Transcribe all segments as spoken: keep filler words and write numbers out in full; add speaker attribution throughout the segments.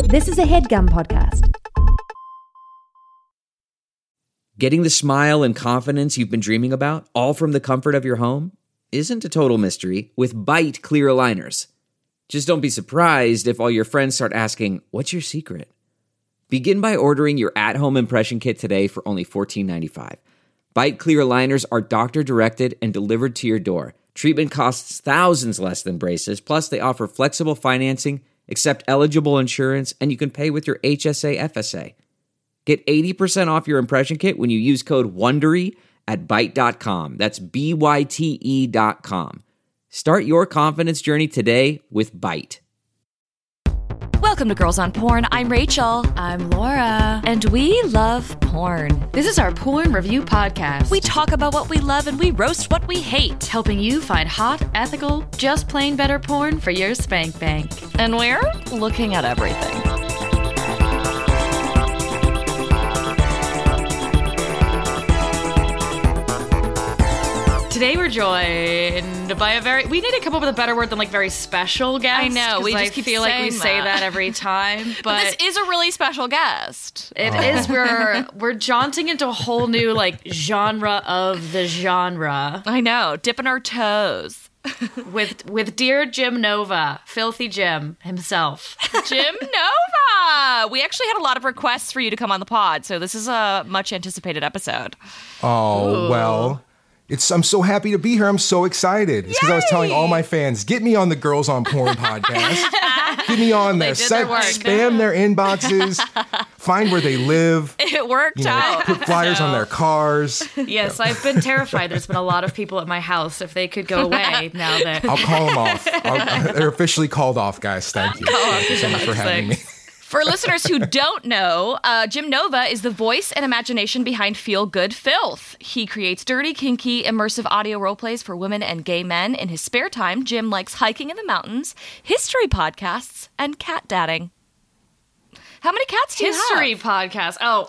Speaker 1: This is a HeadGum podcast.
Speaker 2: Getting the smile and confidence you've been dreaming about, all from the comfort of your home, isn't a total mystery with Byte clear aligners. Just don't be surprised if all your friends start asking, "What's your secret?" Begin by ordering your at-home impression kit today for only fourteen ninety-five. Byte clear aligners are doctor-directed and delivered to your door. Treatment costs thousands less than braces, plus they offer flexible financing, accept eligible insurance, and you can pay with your H S A F S A. Get eighty percent off your impression kit when you use code WONDERY at byte dot com. That's B Y T E dot com. Start your confidence journey today with Byte.
Speaker 3: Welcome to Girls on Porn. I'm Rachel.
Speaker 4: I'm Laura.
Speaker 3: And we love porn.
Speaker 4: This is our porn review podcast.
Speaker 3: We talk about what we love and we roast what we hate.
Speaker 4: Helping you find hot, ethical, just plain better porn for your spank bank.
Speaker 3: And we're looking at everything.
Speaker 4: Today we're joined by a very, we need to come up with a better word than like very special guest.
Speaker 3: I know, we just
Speaker 4: I
Speaker 3: keep
Speaker 4: feel like we
Speaker 3: saying
Speaker 4: say
Speaker 3: that.
Speaker 4: that every time. But,
Speaker 3: But this is a really special guest.
Speaker 4: It is. We're we're jaunting into a whole new like genre of the genre
Speaker 3: I know, dipping our toes.
Speaker 4: with with dear Jim Nova, Filthy Jim himself.
Speaker 3: Jim Nova! We actually had a lot of requests for you to come on the pod, so this is a much anticipated episode.
Speaker 5: Oh,
Speaker 4: Ooh.
Speaker 5: well, it's. I'm so happy to be here. I'm so excited. It's because I was telling all my fans, get me on the Girls on Porn podcast. Get me on there.
Speaker 4: did their
Speaker 5: Set,
Speaker 4: work.
Speaker 5: spam their inboxes. Find where they live.
Speaker 3: It worked
Speaker 5: You know,
Speaker 3: out.
Speaker 5: put flyers on their cars.
Speaker 4: Yes, I've been terrified. There's been a lot of people at my house. If they could go away now that
Speaker 5: I'll call them off. I'll, they're officially called off, guys. Thank you. Thank you so much for having me.
Speaker 3: For listeners who don't know, uh, Jim Nova is the voice and imagination behind Feel Good Filth. He creates dirty, kinky, immersive audio roleplays for women and gay men. In his spare time, Jim likes hiking in the mountains, history podcasts, and cat dadding. How many cats do you
Speaker 4: history
Speaker 3: have?
Speaker 4: podcast. Oh,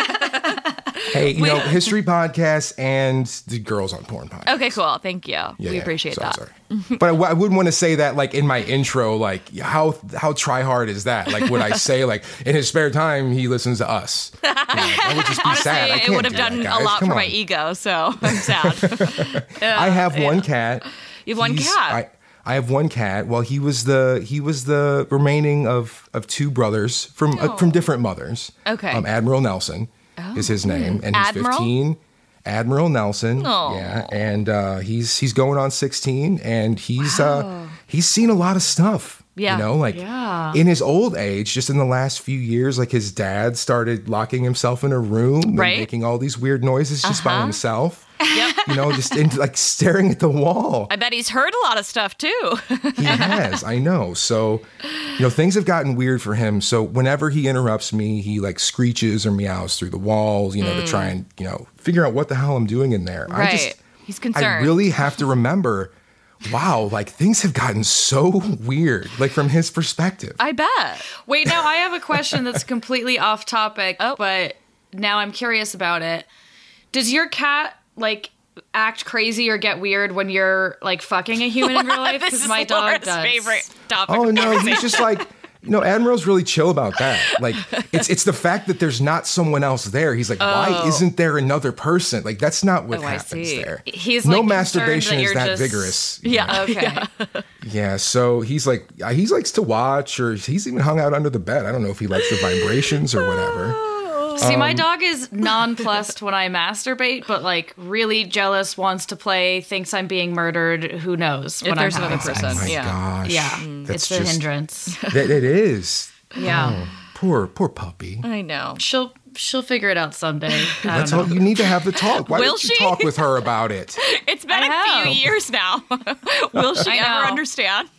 Speaker 5: Hey, you know, history podcast and the Girls on Porn podcast.
Speaker 3: Okay, cool. Thank you.
Speaker 5: Yeah,
Speaker 3: we
Speaker 5: yeah.
Speaker 3: appreciate
Speaker 5: Sorry,
Speaker 3: that.
Speaker 5: sorry. But I, w- I wouldn't want to say that like in my intro, like how how try hard is that? Like would I say like in his spare time he listens to us? You know, that would just be
Speaker 3: Honestly,
Speaker 5: sad. I
Speaker 3: it
Speaker 5: can't
Speaker 3: would have
Speaker 5: do
Speaker 3: done
Speaker 5: that,
Speaker 3: a
Speaker 5: guys.
Speaker 3: lot
Speaker 5: Come
Speaker 3: for
Speaker 5: on.
Speaker 3: my ego, so I'm sad.
Speaker 5: I have one cat.
Speaker 3: You have one
Speaker 5: He's-
Speaker 3: cat.
Speaker 5: I, I have one cat. Well, he was the he was the remaining of of two brothers from uh, from different mothers.
Speaker 3: Okay.
Speaker 5: Um, Admiral Nelson is his name, and he's
Speaker 3: Admiral?
Speaker 5: fifteen. Admiral Nelson.
Speaker 3: Aw.
Speaker 5: Yeah, and uh, he's he's going on sixteen, and he's uh, he's seen a lot of stuff.
Speaker 3: Yeah.
Speaker 5: You know, like
Speaker 4: Yeah.
Speaker 5: in his old age, just in the last few years, like his dad started locking himself in a room and
Speaker 3: Right.
Speaker 5: making all these weird noises just by
Speaker 3: Uh-huh.
Speaker 5: himself.
Speaker 3: Yep.
Speaker 5: You know, just in, like staring at the wall.
Speaker 3: I bet he's heard a lot of stuff, too.
Speaker 5: He has, I know. So, you know, things have gotten weird for him. So whenever he interrupts me, he like screeches or meows through the walls, you know, to try and, you know, figure out what the hell I'm doing in there. I
Speaker 3: Right.
Speaker 5: just,
Speaker 3: He's
Speaker 5: I
Speaker 3: concerned.
Speaker 5: really have to remember, wow, like things have gotten so weird, like from his perspective.
Speaker 3: I bet.
Speaker 4: wait, now I have a question that's completely off topic,
Speaker 3: Oh.
Speaker 4: but now I'm curious about it. Does your cat like act crazy or get weird when you're like fucking a human in real life?
Speaker 3: This
Speaker 4: Because
Speaker 3: is
Speaker 4: my dog
Speaker 3: Laura's
Speaker 4: does.
Speaker 3: favorite topic.
Speaker 5: Oh
Speaker 3: of
Speaker 5: no,
Speaker 3: conversation.
Speaker 5: he's just like, you know, Admiral's really chill about that. Like, it's it's the fact that there's not someone else there. He's like, why
Speaker 4: Oh.
Speaker 5: isn't there another person? Like, that's not what
Speaker 3: Oh, I
Speaker 5: happens
Speaker 3: see.
Speaker 5: there.
Speaker 4: He's
Speaker 5: no
Speaker 4: like,
Speaker 5: masturbation
Speaker 4: concerned
Speaker 5: is
Speaker 4: that
Speaker 5: that
Speaker 4: you're just-
Speaker 5: vigorous. you know?
Speaker 3: Yeah.
Speaker 4: Okay.
Speaker 5: Yeah, so he's like, uh, he likes to watch, or he's even hung out under the bed. I don't know if he likes the vibrations or whatever.
Speaker 4: See,
Speaker 5: Um,
Speaker 4: my dog is nonplussed when I masturbate, but like really jealous, wants to play, thinks I'm being murdered. Who knows?
Speaker 3: If
Speaker 4: when
Speaker 3: there's
Speaker 4: I'm
Speaker 3: another
Speaker 4: having
Speaker 3: person.
Speaker 4: sex.
Speaker 5: Oh my
Speaker 3: Yeah.
Speaker 5: gosh.
Speaker 4: Yeah,
Speaker 5: That's
Speaker 4: it's a
Speaker 5: just-
Speaker 4: hindrance.
Speaker 5: That, it is.
Speaker 4: Yeah,
Speaker 5: Poor, poor puppy.
Speaker 3: I know.
Speaker 4: she'll she'll figure it out someday. I
Speaker 5: That's
Speaker 4: don't
Speaker 5: all.
Speaker 4: know.
Speaker 5: You need to have the talk. Why
Speaker 3: Will
Speaker 5: don't you
Speaker 3: she?
Speaker 5: talk with her about it?
Speaker 3: It's been
Speaker 4: I
Speaker 3: a
Speaker 4: have.
Speaker 3: few years now. Will she
Speaker 4: I
Speaker 3: ever
Speaker 4: know.
Speaker 3: understand?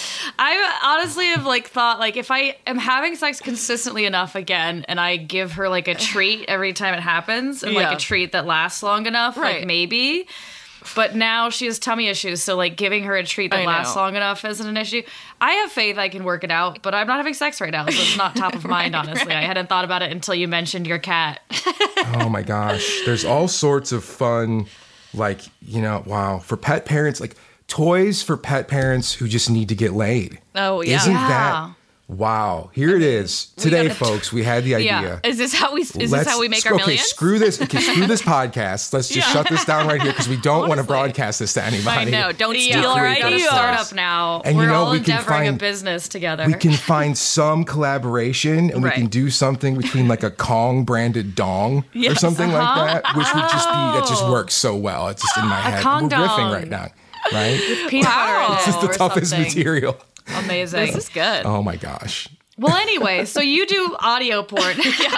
Speaker 4: I honestly have like thought like if I am having sex consistently enough again, and I give her like a treat every time it happens, and
Speaker 3: Yeah.
Speaker 4: like a treat that lasts long enough,
Speaker 3: Right.
Speaker 4: like maybe. But now she has tummy issues, so like giving her a treat that
Speaker 3: I
Speaker 4: lasts
Speaker 3: know.
Speaker 4: long enough isn't an issue. I have faith I can work it out, but I'm not having sex right now, so it's not top of mind, honestly. I hadn't thought about it until you mentioned your cat.
Speaker 5: Oh my gosh. There's all sorts of fun, like, you know, wow. For pet parents, like toys for pet parents who just need to get laid.
Speaker 3: Oh, yeah.
Speaker 5: Isn't
Speaker 4: Yeah.
Speaker 5: that Wow. Here it is. Today,
Speaker 4: gotta-
Speaker 5: folks, we had the idea.
Speaker 4: Yeah.
Speaker 3: Is this how we? Is
Speaker 5: Let's-
Speaker 3: this how we make our
Speaker 5: okay,
Speaker 3: millions?
Speaker 5: screw this. Okay, screw this podcast. Let's just shut this down right here because we don't want to
Speaker 3: Honestly.
Speaker 5: broadcast this to anybody.
Speaker 3: I know. Don't
Speaker 4: Yeah,
Speaker 3: steal our
Speaker 4: we're gonna
Speaker 3: ideas.
Speaker 4: start up now.
Speaker 5: And
Speaker 4: We're
Speaker 5: you know,
Speaker 4: all
Speaker 5: we can
Speaker 4: endeavoring
Speaker 5: find-
Speaker 4: a business together.
Speaker 5: We can find some collaboration and
Speaker 3: Right.
Speaker 5: we can do something between like a Kong branded dong or
Speaker 3: Yes.
Speaker 5: something
Speaker 4: Uh-huh.
Speaker 5: like that, which would just be, that just works so well. It's just in my head.
Speaker 4: Kong
Speaker 5: We're riffing
Speaker 4: dong.
Speaker 5: right now, right?
Speaker 4: peanut
Speaker 3: Wow.
Speaker 4: butter in
Speaker 5: This is
Speaker 4: it
Speaker 5: the
Speaker 4: or
Speaker 5: toughest
Speaker 4: something.
Speaker 5: material.
Speaker 4: Amazing.
Speaker 3: This is good.
Speaker 5: Oh my gosh.
Speaker 4: Well, anyway, so you do audio porn.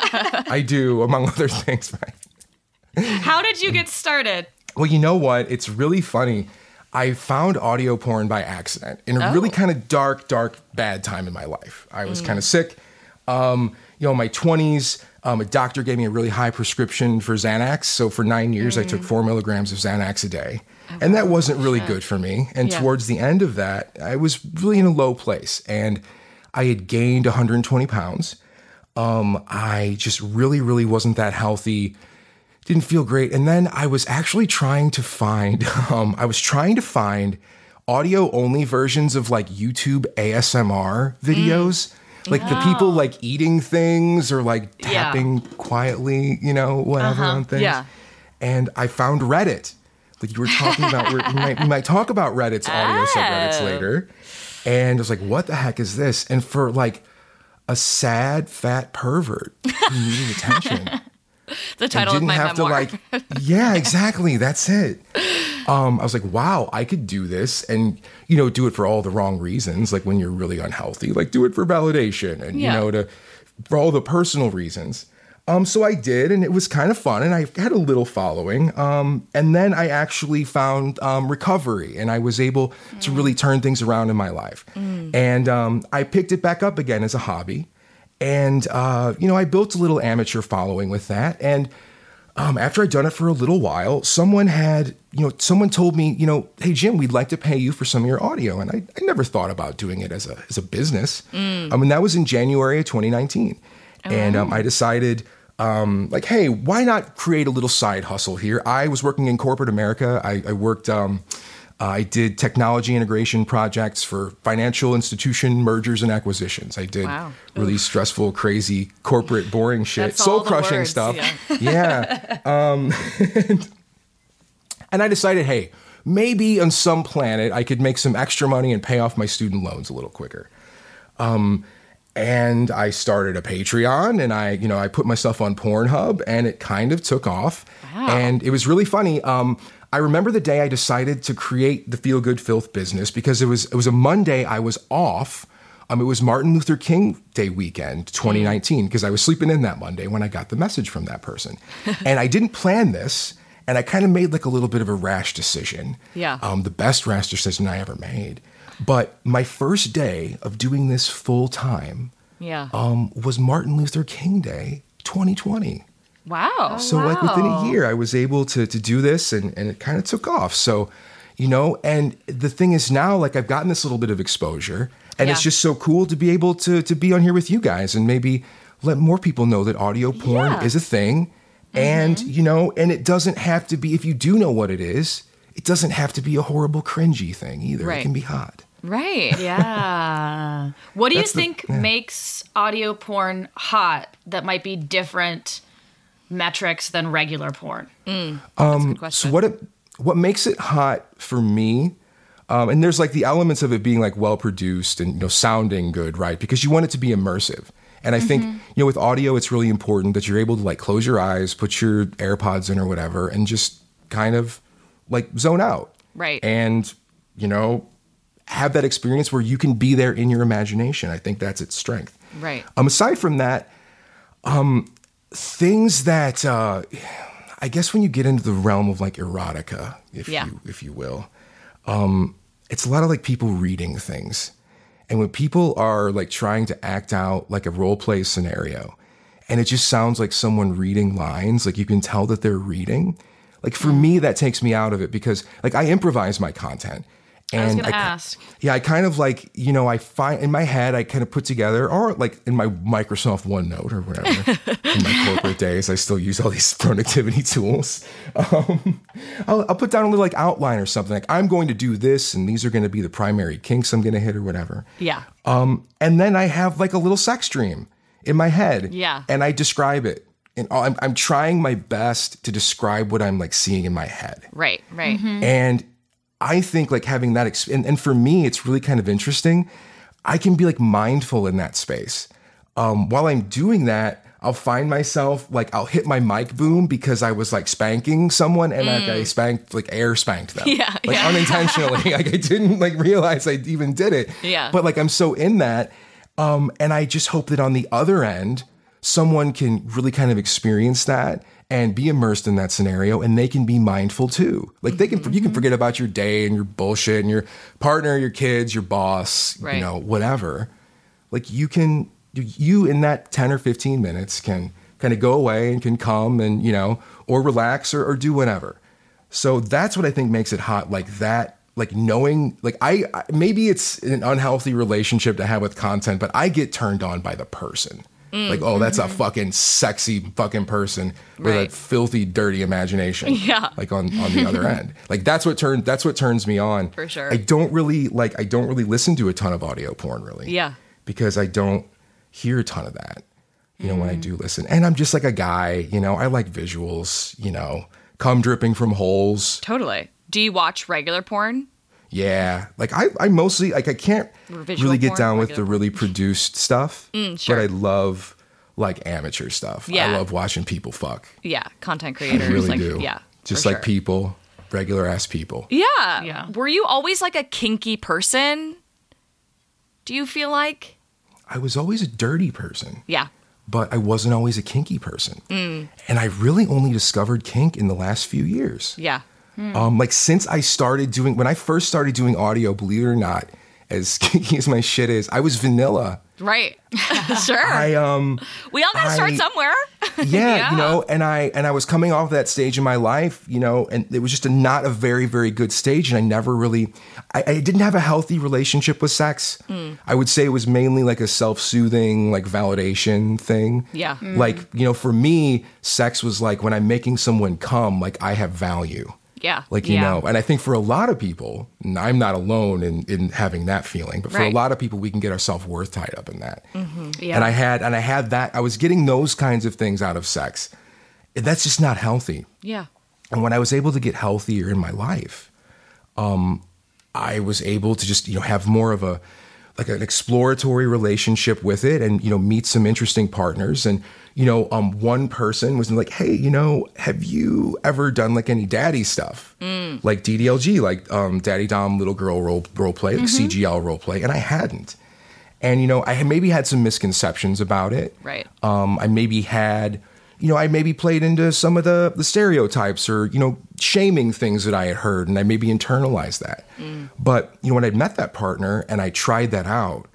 Speaker 5: I do, among other things, right?
Speaker 4: How did you get started?
Speaker 5: Well, you know what? It's really funny. I found audio porn by accident in a really kind of dark, dark, bad time in my life. I was kind of sick. Um, you know, in my twenties, um, a doctor gave me a really high prescription for Xanax. So for nine years, I took four milligrams of Xanax a day. And that wasn't really good for me. And
Speaker 4: Yeah.
Speaker 5: towards the end of that, I was really in a low place. And I had gained one hundred twenty pounds. Um, I just really, really wasn't that healthy. Didn't feel great. And then I was actually trying to find, um, I was trying to find audio only versions of like YouTube A S M R videos. Like the people like eating things or like
Speaker 4: Yeah.
Speaker 5: tapping quietly, you know, whatever on things.
Speaker 3: Yeah.
Speaker 5: And I found Reddit. Like you were talking about, we might, we might talk about Reddit's audio subreddits later. And I was like, what the heck is this? And for like a sad, fat pervert who needed attention.
Speaker 3: The
Speaker 5: and
Speaker 3: title of
Speaker 5: didn't
Speaker 3: my
Speaker 5: have
Speaker 3: memoir.
Speaker 5: to like, yeah, exactly. That's it. Um, I was like, wow, I could do this and, you know, do it for all the wrong reasons. Like when you're really unhealthy, like do it for validation and,
Speaker 3: Yeah.
Speaker 5: you know, to, for all the personal reasons. Um, so I did, and it was kind of fun, and I had a little following. Um, and then I actually found um, recovery, and I was able mm. to really turn things around in my life. Mm. And um, I picked it back up again as a hobby. And, uh, you know, I built a little amateur following with that. And um, after I'd done it for a little while, someone had, you know, someone told me, you know, hey, Jim, we'd like to pay you for some of your audio. And I, I never thought about doing it as a, as a business. Mm. Um, and that was in January of twenty nineteen. Oh. And um, I decided... Um, like, hey, why not create a little side hustle here? I was working in corporate America. I, I worked, um, uh, I did technology integration projects for financial institution mergers and acquisitions. I did
Speaker 3: Wow.
Speaker 5: really
Speaker 3: Oof.
Speaker 5: stressful, crazy, corporate, boring shit,
Speaker 4: That's all the
Speaker 5: soul-crushing
Speaker 4: words,
Speaker 5: stuff.
Speaker 4: yeah.
Speaker 5: Yeah. um, and, and I decided, hey, maybe on some planet I could make some extra money and pay off my student loans a little quicker. Um, And I started a Patreon and I, you know, I put myself on Pornhub and it kind of took off. Wow. And it was really funny. Um, I remember the day I decided to create the Feel Good Filth business because it was it was a Monday I was off. Um, it was Martin Luther King Day weekend, twenty nineteen, because I was sleeping in that Monday when I got the message from that person. And I didn't plan this. And I kind of made like a little bit of a rash decision.
Speaker 3: Yeah.
Speaker 5: Um, the best rash decision I ever made. But my first day of doing this full time
Speaker 3: Yeah.
Speaker 5: um, was Martin Luther King Day twenty twenty.
Speaker 3: Wow.
Speaker 5: So like within a year, I was able to to do this and, and it kind of took off. So, you know, and the thing is now, like I've gotten this little bit of exposure and
Speaker 3: Yeah.
Speaker 5: it's just so cool to be able to to be on here with you guys and maybe let more people know that audio porn
Speaker 3: Yeah.
Speaker 5: is a thing. And, you know, and it doesn't have to be, if you do know what it is, it doesn't have to be a horrible, cringy thing either.
Speaker 3: Right.
Speaker 5: It can be hot.
Speaker 3: Right.
Speaker 4: Yeah. What do you
Speaker 5: That's the-
Speaker 4: think
Speaker 5: yeah.
Speaker 4: makes audio porn hot that might be different metrics than regular porn?
Speaker 3: That's a good question.
Speaker 5: So what it, what makes it hot for me, um, and there's like the elements of it being like well produced and you know sounding good, right? Because you want it to be immersive. And I think you know with audio, it's really important that you're able to like close your eyes, put your AirPods in or whatever, and just kind of like zone out,
Speaker 3: Right.
Speaker 5: And you know have that experience where you can be there in your imagination. I think that's its strength.
Speaker 3: Right.
Speaker 5: Um, aside from that, um, things that uh, I guess when you get into the realm of like erotica, if
Speaker 3: Yeah.
Speaker 5: you if you will, um, it's a lot of like people reading things, and when people are like trying to act out like a role play scenario, and it just sounds like someone reading lines, like you can tell that they're reading. Like for me, that takes me out of it because like I improvise my content. And
Speaker 4: I was going to
Speaker 5: I,
Speaker 4: ask.
Speaker 5: Yeah, I kind of like, you know, I find in my head, I kind of put together, or like in my Microsoft OneNote or whatever, in my corporate days, I still use all these productivity tools. Um, I'll, I'll put down a little like outline or something. Like, I'm going to do this, and these are going to be the primary kinks I'm going to hit or whatever.
Speaker 3: Yeah.
Speaker 5: Um, and then I have like a little sex dream in my head.
Speaker 3: Yeah.
Speaker 5: And I describe it. And I'm, I'm trying my best to describe what I'm like seeing in my head.
Speaker 3: Right, right.
Speaker 4: Mm-hmm.
Speaker 5: And I think like having that, exp- and, and for me, it's really kind of interesting. I can be like mindful in that space. Um, while I'm doing that, I'll find myself like I'll hit my mic boom because I was like spanking someone and mm. like I spanked, like air spanked them.
Speaker 3: Yeah,
Speaker 5: like
Speaker 3: yeah.
Speaker 5: unintentionally. Like I didn't like realize I even did it.
Speaker 3: Yeah.
Speaker 5: But like I'm so in that. Um, and I just hope that on the other end, someone can really kind of experience that and be immersed in that scenario, and they can be mindful too. Like they can, you can forget about your day and your bullshit and your partner, your kids, your boss,
Speaker 3: right.
Speaker 5: you know, whatever. Like you can, you in that ten or fifteen minutes can kind of go away and can come and, you know, or relax or, or do whatever. So that's what I think makes it hot. Like that, like knowing, like I, I maybe it's an unhealthy relationship to have with content, but I get turned on by the person. Mm, like, oh, that's mm-hmm. a fucking sexy fucking person with right. a filthy, dirty imagination.
Speaker 3: Yeah.
Speaker 5: Like on, on the other end. Like that's what turns that's what turns me on.
Speaker 3: For sure.
Speaker 5: I don't really like I don't really listen to a ton of audio porn really.
Speaker 3: Yeah.
Speaker 5: Because I don't hear a ton of that. You know, mm. when I do listen. And I'm just like a guy, you know, I like visuals, you know, cum dripping from holes.
Speaker 3: Totally. Do you watch regular porn?
Speaker 5: Yeah, like I, I mostly like I can't really get
Speaker 3: porn,
Speaker 5: down with the
Speaker 3: porn.
Speaker 5: really produced stuff,
Speaker 3: mm, sure.
Speaker 5: but I love like amateur stuff.
Speaker 3: Yeah.
Speaker 5: I love watching people fuck.
Speaker 3: Yeah, content creators.
Speaker 5: I really
Speaker 3: like,
Speaker 5: do.
Speaker 3: Yeah,
Speaker 5: just
Speaker 3: for
Speaker 5: like
Speaker 3: sure.
Speaker 5: people, regular ass people.
Speaker 3: Yeah.
Speaker 4: Yeah.
Speaker 3: Were you always like a kinky person? Do you feel like?
Speaker 5: I was always a dirty person.
Speaker 3: Yeah.
Speaker 5: But I wasn't always a kinky person,
Speaker 3: mm.
Speaker 5: and I really only discovered kink in the last few years.
Speaker 3: Yeah.
Speaker 5: Hmm. Um, like since I started doing, when I first started doing audio, believe it or not, as kinky as my shit is, I was vanilla.
Speaker 3: Right. Sure.
Speaker 5: I um.
Speaker 3: We all gotta start
Speaker 5: I,
Speaker 3: somewhere.
Speaker 5: yeah,
Speaker 3: yeah,
Speaker 5: you know, and I and I was coming off that stage in my life, you know, and it was just a not a very very good stage, and I never really, I, I didn't have a healthy relationship with sex. Mm. I would say it was mainly like a self-soothing, like validation thing.
Speaker 3: Yeah. Mm.
Speaker 5: Like you know, for me, sex was like when I'm making someone come, like I have value.
Speaker 3: Yeah.
Speaker 5: Like, you
Speaker 3: yeah.
Speaker 5: know, and I think for a lot of people, and I'm not alone in, in having that feeling, but for
Speaker 3: right.
Speaker 5: a lot of people, we can get our self-worth tied up in that.
Speaker 3: Mm-hmm.
Speaker 4: Yeah.
Speaker 5: And I had, and I had that, I was getting those kinds of things out of sex. That's just not healthy.
Speaker 3: Yeah.
Speaker 5: And when I was able to get healthier in my life, um, I was able to just, you know, have more of a, like an exploratory relationship with it and, you know, meet some interesting partners. And, you know, um, one person was like, hey, you know, have you ever done like any daddy stuff? Mm. Like D D L G, like um, daddy dom, little girl role, role play, like mm-hmm. C G L role play. And I hadn't. And, you know, I had maybe had some misconceptions about it.
Speaker 3: Right.
Speaker 5: Um, I maybe had, you know, I maybe played into some of the, the stereotypes or, you know, shaming things that I had heard, and I maybe internalized that. Mm. But, you know, when I met that partner and I tried that out,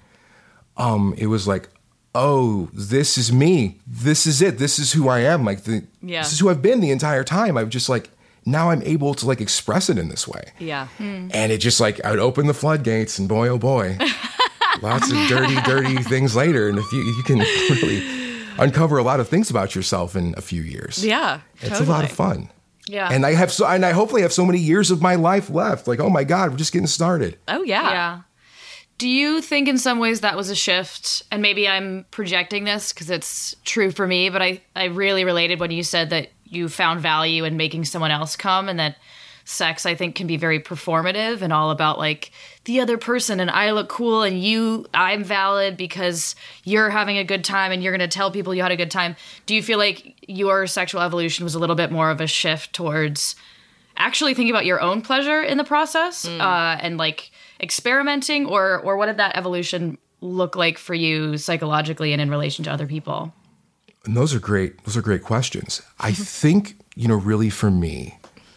Speaker 5: um, it was like, oh, this is me. This is it. This is who I am. Like, the,
Speaker 3: yeah.
Speaker 5: this is who I've been the entire time. I've just like, now I'm able to like express it in this way.
Speaker 3: Yeah. Mm.
Speaker 5: And it just like, I would open the floodgates and boy, oh boy, lots of dirty, dirty things later. And if you, you can really uncover a lot of things about yourself in a few years.
Speaker 3: Yeah.
Speaker 5: It's
Speaker 3: totally.
Speaker 5: a lot of fun.
Speaker 4: Yeah.
Speaker 5: And I have so, and I hopefully have so many years of my life left. Like, oh my God, we're just getting started.
Speaker 3: Oh yeah.
Speaker 4: Yeah. Do you think in some ways that was a shift? And maybe I'm projecting this because it's true for me, but I, I really related when you said that you found value in making someone else come, and that sex, I think, can be very performative and all about like the other person and I look cool and you, I'm valid because you're having a good time and you're going to tell people you had a good time. Do you feel like your sexual evolution was a little bit more of a shift towards actually thinking about your own pleasure in the process mm. uh, and like experimenting, or or what did that evolution look like for you psychologically and in relation to other people?
Speaker 5: And those are great. Those are great questions. I think, you know, really for me,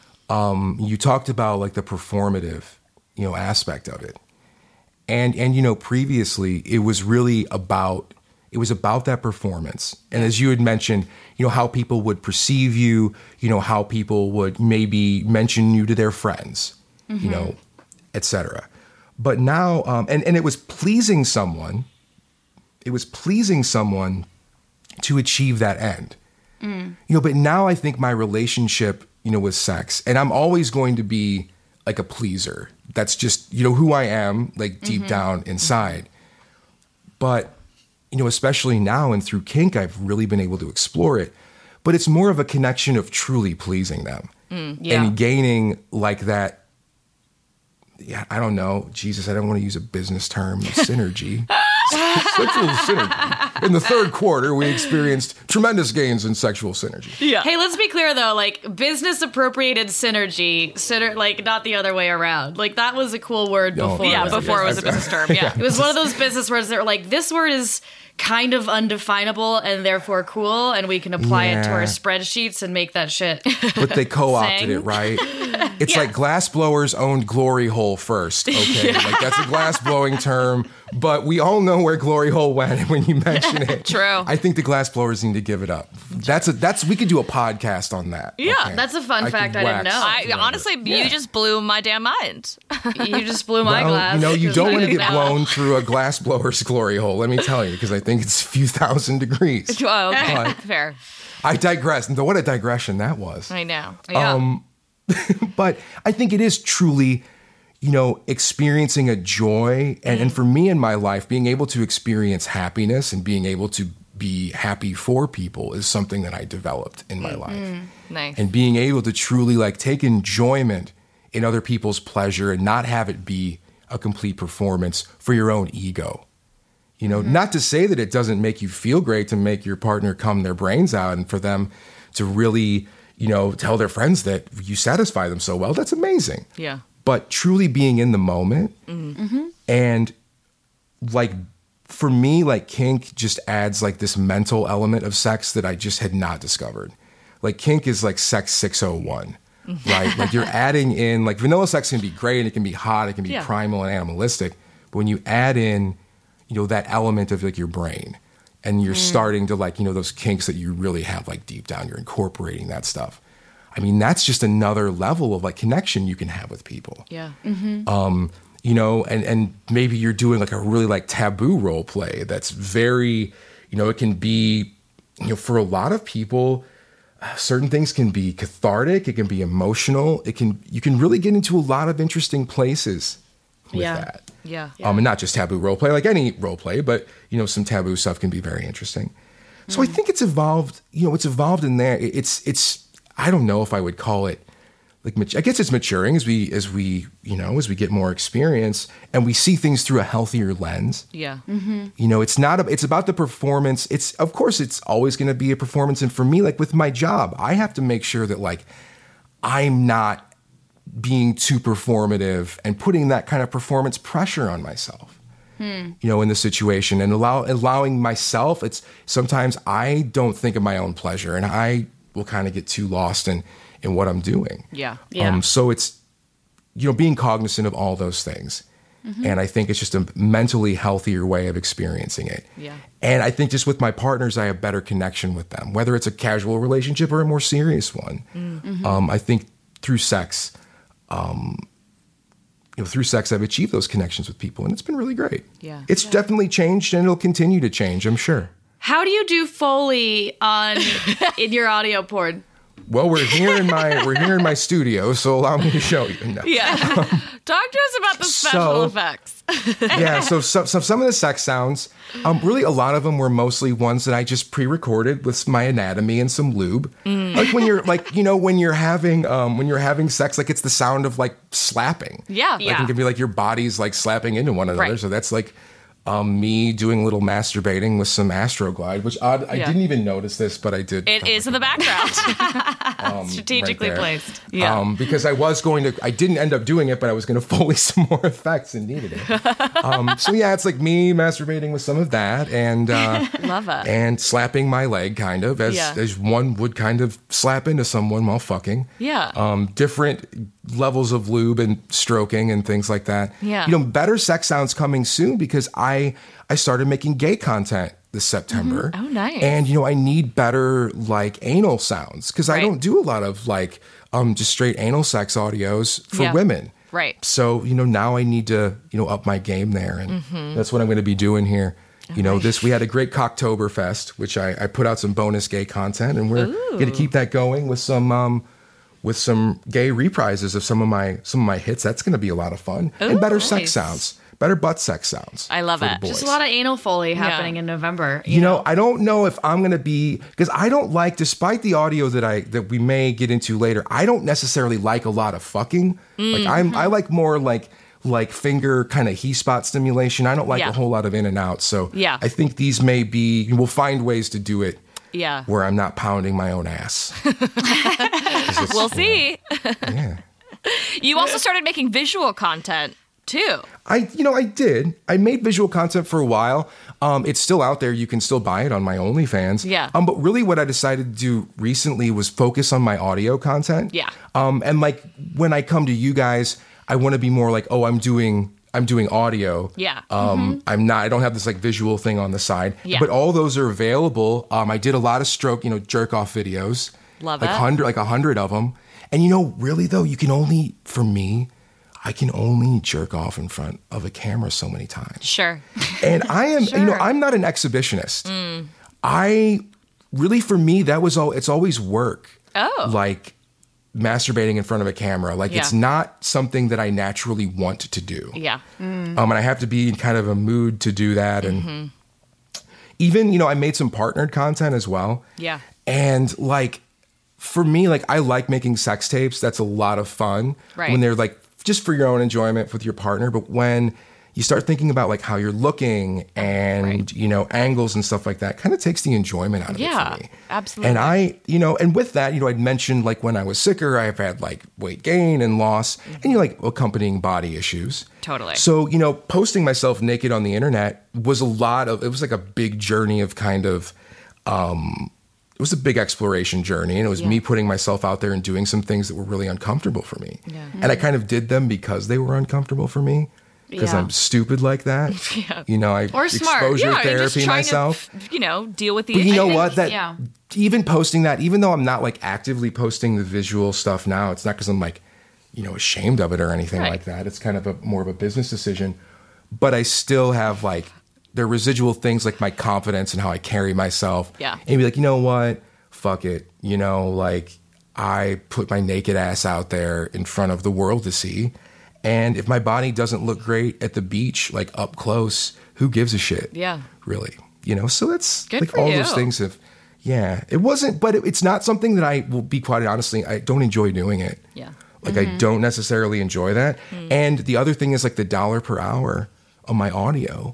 Speaker 5: um, you talked about like the performative, you know, aspect of it. And, and, you know, previously it was really about, it was about that performance. And as you had mentioned, you know, how people would perceive you, you know, how people would maybe mention you to their friends, mm-hmm. you know, et cetera. But now, um, and, and it was pleasing someone, it was pleasing someone to achieve that end. Mm. You know, but now I think my relationship, you know, with sex, and I'm always going to be like a pleaser. That's just, you know, who I am, like deep mm-hmm. down inside. But, you know, especially now and through kink, I've really been able to explore it. But it's more of a connection of truly pleasing them
Speaker 3: mm, yeah.
Speaker 5: and gaining like that. Yeah, I don't know. Jesus, I don't want to use a business term, synergy. Sexual synergy. In the third quarter, we experienced tremendous gains in sexual synergy.
Speaker 4: Yeah. Hey, let's be clear though. Like business appropriated synergy, syner- like not the other way around. Like that was a cool word
Speaker 5: No,
Speaker 4: before.
Speaker 3: Yeah,
Speaker 4: it was
Speaker 3: before
Speaker 4: a
Speaker 3: it was a business term. Yeah.
Speaker 4: It was one of those business words that were like, this word is kind of undefinable and therefore cool, and we can apply
Speaker 5: Yeah.
Speaker 4: it to our spreadsheets and make that shit.
Speaker 5: But they co-opted
Speaker 4: Sang.
Speaker 5: it, right? It's
Speaker 3: Yeah.
Speaker 5: like glassblowers owned glory hole first, okay? Like that's a glass blowing term, but we all know where glory hole went when you mention it.
Speaker 3: True.
Speaker 5: I think the glassblowers need to give it up. That's a that's we could do a podcast on that.
Speaker 3: Yeah,
Speaker 5: okay?
Speaker 4: that's a fun
Speaker 5: I
Speaker 4: fact
Speaker 5: could
Speaker 4: I didn't
Speaker 5: wax
Speaker 4: know.
Speaker 3: I
Speaker 5: Randall.
Speaker 3: honestly,
Speaker 4: Yeah.
Speaker 3: you just blew my damn mind.
Speaker 4: You just blew my
Speaker 5: Well,
Speaker 4: glass.
Speaker 5: you know, you
Speaker 4: Just
Speaker 5: don't
Speaker 4: like
Speaker 5: want to get
Speaker 4: that.
Speaker 5: blown through a glass blower's glory hole, let me tell you, because I think it's a few thousand degrees.
Speaker 3: Oh, okay,
Speaker 5: But-
Speaker 3: fair.
Speaker 5: I digress. And what a digression that was.
Speaker 3: I know.
Speaker 4: Yeah.
Speaker 5: Um, But I think it is truly, you know, experiencing a joy. And, and for me in my life, being able to experience happiness and being able to be happy for people is something that I developed in my life.
Speaker 3: Nice.
Speaker 5: And being able to truly like take enjoyment in other people's pleasure and not have it be a complete performance for your own ego. You know, not to say that it doesn't make you feel great to make your partner come their brains out and for them to really, you know, tell their friends that you satisfy them so well. That's amazing.
Speaker 3: Yeah.
Speaker 5: But truly being in the moment and like for me, like kink just adds like this mental element of sex that I just had not discovered. Like kink is like sex six oh one, right? Like you're adding in like vanilla sex can be great and it can be hot, it can be
Speaker 3: Yeah.
Speaker 5: primal and animalistic. But when you add in, you know, that element of like your brain and you're starting to like, you know, those kinks that you really have like deep down, you're incorporating that stuff. I mean, that's just another level of like connection you can have with people.
Speaker 3: Yeah.
Speaker 5: Um, you know, and, and maybe you're doing like a really like taboo role play that's very, you know, it can be, you know, for a lot of people, uh, certain things can be cathartic, it can be emotional, it can, you can really get into a lot of interesting places with
Speaker 4: Yeah.
Speaker 5: that.
Speaker 3: Yeah.
Speaker 5: Um, and not just taboo role play, like any role play, but, you know, some taboo stuff can be very interesting. So I think it's evolved, you know, it's evolved in there. It- It's, it's, I don't know if I would call it like, mat- I guess it's maturing as we, as we, you know, as we get more experience and we see things through a healthier lens.
Speaker 3: Yeah.
Speaker 5: You know, it's not, a, it's about the performance. It's, of course, it's always going to be a performance. And for me, like with my job, I have to make sure that like, I'm not being too performative and putting that kind of performance pressure on myself, you know, in the situation and allow, allowing myself, it's sometimes I don't think of my own pleasure and I will kind of get too lost in, in what I'm doing.
Speaker 3: Yeah.
Speaker 4: Yeah.
Speaker 5: Um, so it's, you know, being cognizant of all those things. And I think it's just a mentally healthier way of experiencing it.
Speaker 3: Yeah.
Speaker 5: And I think just with my partners, I have better connection with them, whether it's a casual relationship or a more serious one. Um, I think through sex, um, you know, through sex, I've achieved those connections with people, and it's been really great.
Speaker 3: Yeah.
Speaker 5: It's definitely changed, and it'll continue to change, I'm sure.
Speaker 4: How do you do Foley on in your audio porn?
Speaker 5: Well, we're here in my we're here in my studio, so allow me to show you. No.
Speaker 3: Yeah. Talk to us about the special
Speaker 5: So-
Speaker 3: effects.
Speaker 5: Yeah, so, so so some of the sex sounds, um, really a lot of them were mostly ones that I just pre-recorded with my anatomy and some lube. Like when you're like, you know, when you're having um, when you're having sex, like it's the sound of like slapping.
Speaker 3: Yeah.
Speaker 5: Like
Speaker 3: Yeah.
Speaker 5: it can be like your bodies like slapping into one another.
Speaker 3: Right.
Speaker 5: So that's like um, me doing a little masturbating with some Astroglide, which odd, I
Speaker 3: Yeah.
Speaker 5: didn't even notice this, but I did.
Speaker 3: It is in the background.
Speaker 5: um,
Speaker 4: Strategically
Speaker 5: right there.
Speaker 4: placed.
Speaker 3: Yeah.
Speaker 5: Um, because I was going to, I didn't end up doing it, but I was going to Foley some more effects and needed it. Um, so yeah, it's like me masturbating with some of that and uh,
Speaker 3: Love it.
Speaker 5: and slapping my leg, kind of as
Speaker 3: Yeah.
Speaker 5: as one would kind of slap into someone while fucking.
Speaker 3: Yeah.
Speaker 5: Um, different levels of lube and stroking and things like that.
Speaker 3: Yeah.
Speaker 5: You know, better sex sounds coming soon because I I started making gay content this September.
Speaker 3: Oh, nice.
Speaker 5: And you know, I need better like anal sounds because I
Speaker 3: Right.
Speaker 5: don't do a lot of like um just straight anal sex audios for
Speaker 3: Yeah.
Speaker 5: women.
Speaker 3: Right.
Speaker 5: So, you know, now I need to, you know, up my game there. And mm-hmm. that's what I'm going to be doing here. You know, this, we had a great Cocktoberfest, which I, I put out some bonus gay content, and we're going to keep that going with some, um, with some gay reprises of some of my, some of my hits. That's going to be a lot of fun.
Speaker 3: Ooh,
Speaker 5: and better
Speaker 3: nice.
Speaker 5: sex sounds, better butt sex sounds.
Speaker 3: I love
Speaker 5: for the
Speaker 3: it.
Speaker 5: boys.
Speaker 4: Just a lot of anal foley happening
Speaker 3: Yeah.
Speaker 4: in November.
Speaker 5: You know, I don't know if I'm going to be, because I don't like, despite the audio that I, that we may get into later, I don't necessarily like a lot of fucking.
Speaker 3: Mm-hmm.
Speaker 5: Like I'm, I like more like, like finger kind of he spot stimulation. I don't like
Speaker 3: Yeah.
Speaker 5: a whole lot of in and out. So
Speaker 3: Yeah.
Speaker 5: I think these may be, we'll find ways to do it
Speaker 3: Yeah.
Speaker 5: where I'm not pounding my own ass.
Speaker 3: We'll see.
Speaker 5: Yeah.
Speaker 3: You also started making visual content too.
Speaker 5: I, you know, I did. I made visual content for a while. Um, it's still out there. You can still buy it on my OnlyFans.
Speaker 3: Yeah.
Speaker 5: Um, but really what I decided to do recently was focus on my audio content.
Speaker 3: Yeah.
Speaker 5: Um, and like when I come to you guys, I want to be more like, oh, I'm doing, I'm doing audio.
Speaker 3: Yeah.
Speaker 5: Um, I'm not, I don't have this like visual thing on the side,
Speaker 3: Yeah.
Speaker 5: but all those are available. Um, I did a lot of stroke, you know, jerk off videos.
Speaker 3: Love
Speaker 5: like
Speaker 3: it.
Speaker 5: hundred, like a hundred of them. And you know, really though, you can only, for me, I can only jerk off in front of a camera so many times.
Speaker 3: Sure.
Speaker 5: And I am, you know,
Speaker 3: Sure.
Speaker 5: I'm not an exhibitionist.
Speaker 3: Mm.
Speaker 5: I really, for me, that was all, it's always work.
Speaker 3: Oh.
Speaker 5: Like masturbating in front of a camera. Like
Speaker 3: Yeah.
Speaker 5: it's not something that I naturally want to do.
Speaker 3: Yeah.
Speaker 5: Um, and I have to be in kind of a mood to do that. And
Speaker 3: Mm-hmm.
Speaker 5: even, you know, I made some partnered content as well.
Speaker 3: Yeah.
Speaker 5: And like, for me, like I like making sex tapes. That's a lot of fun.
Speaker 3: Right.
Speaker 5: When they're like just for your own enjoyment with your partner. But when you start thinking about like how you're looking and,
Speaker 3: Right.
Speaker 5: you know, angles and stuff like that, kind of takes the enjoyment out of
Speaker 3: Yeah,
Speaker 5: it for me.
Speaker 3: absolutely.
Speaker 5: And I, you know, and with that, you know, I'd mentioned like when I was sicker, I've had like weight gain and loss and, you know, like accompanying body issues.
Speaker 3: Totally.
Speaker 5: So, you know, posting myself naked on the internet was a lot of, it was like a big journey of kind of, um, it was a big exploration journey, and it was
Speaker 3: Yeah.
Speaker 5: me putting myself out there and doing some things that were really uncomfortable for me.
Speaker 3: Yeah.
Speaker 5: And I kind of did them because they were uncomfortable for me, because
Speaker 4: Yeah.
Speaker 5: I'm stupid like that.
Speaker 3: Yeah.
Speaker 5: You know, I
Speaker 4: Or smart.
Speaker 5: exposure
Speaker 3: Yeah, you're just
Speaker 5: therapy
Speaker 3: trying
Speaker 5: myself.
Speaker 3: to, you know, deal with the.
Speaker 5: But you
Speaker 3: I
Speaker 5: know
Speaker 3: think-
Speaker 5: what? That
Speaker 4: yeah.
Speaker 5: even posting that, even though I'm not like actively posting the visual stuff now, it's not because I'm like, you know, ashamed of it or anything
Speaker 3: Right.
Speaker 5: like that. It's kind of a more of a business decision. But I still have like there are residual things like my confidence and how I carry myself.
Speaker 3: Yeah.
Speaker 5: And be like, you know what? Fuck it. You know, like I put my naked ass out there in front of the world to see. And if my body doesn't look great at the beach, like up close, who gives a shit?
Speaker 3: Yeah.
Speaker 5: Really. You know, so that's
Speaker 3: Good
Speaker 5: like
Speaker 3: for
Speaker 5: all
Speaker 3: you.
Speaker 5: those things have, yeah, it wasn't, but it, it's not something that I will be quite honestly, I don't enjoy doing it.
Speaker 3: Yeah.
Speaker 5: Like I don't necessarily enjoy that. And the other thing is like the dollar per hour of my audio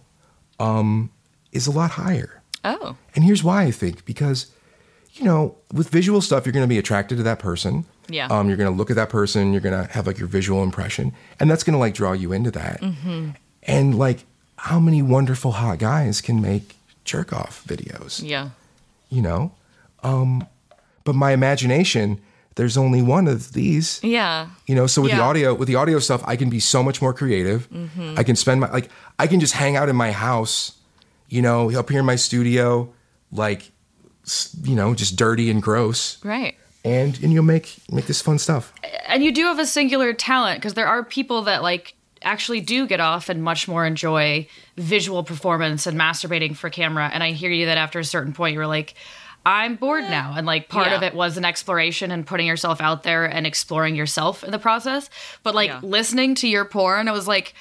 Speaker 5: um, is a lot higher.
Speaker 3: Oh.
Speaker 5: And here's why I think, because, you know, with visual stuff, you're going to be attracted to that person.
Speaker 3: Yeah.
Speaker 5: Um, you're going to look at that person. You're going to have like your visual impression, and that's going to like draw you into that.
Speaker 3: Mm-hmm.
Speaker 5: And like, how many wonderful hot guys can make jerk off videos?
Speaker 3: Yeah.
Speaker 5: You know, um, but my imagination, there's only one of these.
Speaker 3: Yeah.
Speaker 5: You know, so with the
Speaker 3: Yeah.
Speaker 5: audio, with the audio stuff, I can be so much more creative.
Speaker 3: Mm-hmm.
Speaker 5: I can spend my like, I can just hang out in my house, you know, up here in my studio, like, s- you know, just dirty and gross,
Speaker 3: Right.
Speaker 5: and and you'll make make this fun stuff.
Speaker 4: And you do have a singular talent, because there are people that like actually do get off and much more enjoy visual performance and masturbating for camera. And I hear you that after a certain point you were like, I'm bored now. And like part
Speaker 3: Yeah.
Speaker 4: of it was an exploration and putting yourself out there and exploring yourself in the process. But like
Speaker 3: Yeah.
Speaker 4: listening to your porn, I was like,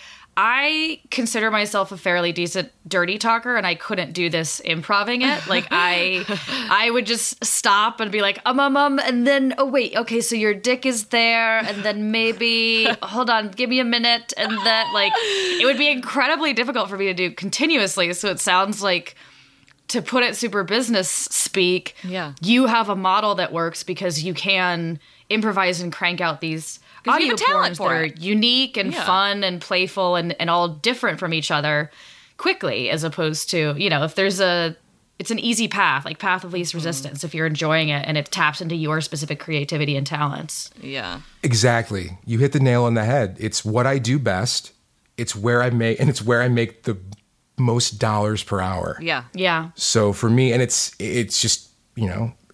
Speaker 4: I consider myself a fairly decent dirty talker, and I couldn't do this improving it. Like I I would just stop and be like, um, um, um, and then, oh wait, okay, so your dick is there, and then maybe, hold on, give me a minute, and that, like, it would be incredibly difficult for me to do continuously, so it sounds like, to put it super business speak,
Speaker 3: Yeah.
Speaker 4: you have a model that works because you can improvise and crank out these
Speaker 3: 'Cause you
Speaker 4: audio
Speaker 3: have a talent
Speaker 4: porns
Speaker 3: for
Speaker 4: that are
Speaker 3: it.
Speaker 4: unique and
Speaker 3: Yeah.
Speaker 4: fun and playful and, and all different from each other quickly, as opposed to, you know, if there's a, it's an easy path, like path of least resistance, if you're enjoying it and it taps into your specific creativity and talents.
Speaker 3: Yeah.
Speaker 5: Exactly. You hit the nail on the head. It's what I do best. It's where I make, and it's where I make the most dollars per hour.
Speaker 3: Yeah.
Speaker 4: Yeah.
Speaker 5: So for me, and it's it's just, you know,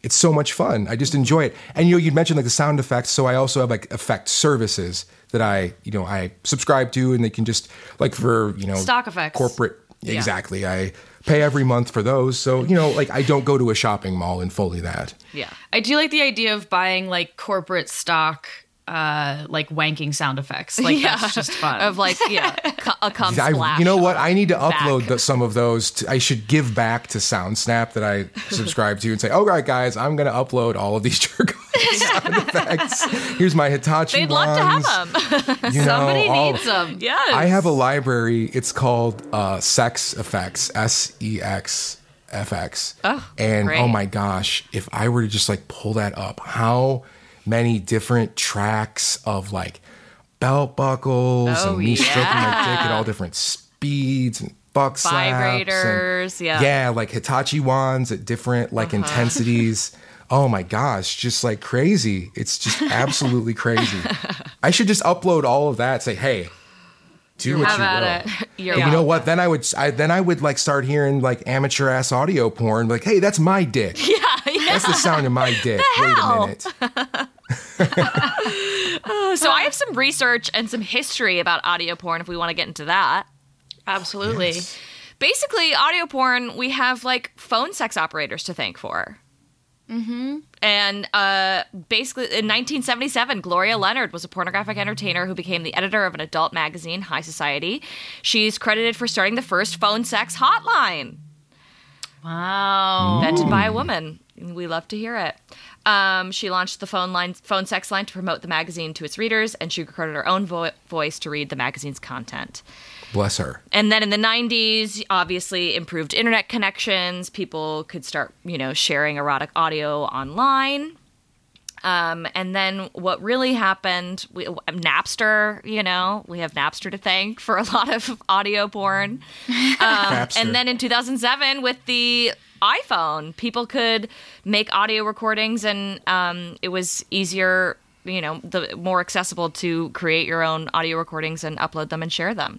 Speaker 5: it's so much fun. I just enjoy it. And, you know, you'd mentioned like the sound effects. So I also have like effect services that I, you know, I subscribe to, and they can just like for, you know,
Speaker 4: stock effects,
Speaker 5: corporate.
Speaker 4: Yeah.
Speaker 5: Exactly. I pay every month for those. So, you know, like I don't go to a shopping mall and fully that.
Speaker 4: Yeah. I do like the idea of buying like corporate stock, uh, like wanking sound effects. Like
Speaker 3: Yeah.
Speaker 4: that's just fun.
Speaker 3: Of like, yeah, co- a cum
Speaker 5: I,
Speaker 3: splash.
Speaker 5: you know what? I need to
Speaker 3: back.
Speaker 5: upload the, some of those. To, I should give back to SoundSnap that I subscribe to and say, all right, guys, I'm going to upload all of these jerk sound effects. Here's my Hitachi
Speaker 3: They'd
Speaker 5: ones.
Speaker 3: love to have them.
Speaker 5: You know,
Speaker 4: Somebody
Speaker 5: all-
Speaker 4: needs them.
Speaker 3: Yes.
Speaker 5: I have a library. It's called uh, Sex Effects, S E X F X.
Speaker 3: Oh,
Speaker 5: and
Speaker 3: great.
Speaker 5: oh my gosh, if I were to just like pull that up, how many different tracks of like belt buckles
Speaker 3: Oh,
Speaker 5: and me stroking my
Speaker 3: yeah.
Speaker 5: dick at all different speeds and buck slaps and-
Speaker 3: Vibrators, yeah.
Speaker 5: yeah, like Hitachi wands at different like
Speaker 3: Uh-huh.
Speaker 5: intensities. Oh my gosh, just like crazy. It's just absolutely crazy. I should just upload all of that. Say, hey, do what
Speaker 4: Have
Speaker 5: you will.
Speaker 4: at it.
Speaker 3: You're
Speaker 5: And you know
Speaker 3: welcome.
Speaker 5: what? Then I would, I, then I would like start hearing like amateur ass audio porn. Like, hey, that's my dick.
Speaker 3: Yeah, yeah.
Speaker 5: That's the sound of my dick. Wait a
Speaker 3: hell?
Speaker 5: minute.
Speaker 3: So I have some research and some history about audio porn if we want to get into that.
Speaker 4: Absolutely.
Speaker 3: Basically, audio porn, we have like phone sex operators to thank for. Mm-hmm. And uh, basically, in nineteen seventy-seven, Gloria Leonard was a pornographic entertainer who became the editor of an adult magazine, High Society. She's credited for starting the first phone sex hotline,
Speaker 4: Wow.
Speaker 3: invented by a woman. We love to hear it. Um, she launched the phone line, phone sex line to promote the magazine to its readers, and she recorded her own vo- voice to read the magazine's content.
Speaker 5: Bless her.
Speaker 3: And then in the nineties, obviously improved internet connections. People could start, you know, sharing erotic audio online. Um, and then what really happened, we, Napster, you know, we have Napster to thank for a lot of audio porn.
Speaker 5: Napster.
Speaker 3: And then in two thousand seven, with the iPhone, people could make audio recordings, and um, it was easier, you know, the more accessible to create your own audio recordings and upload them and share them.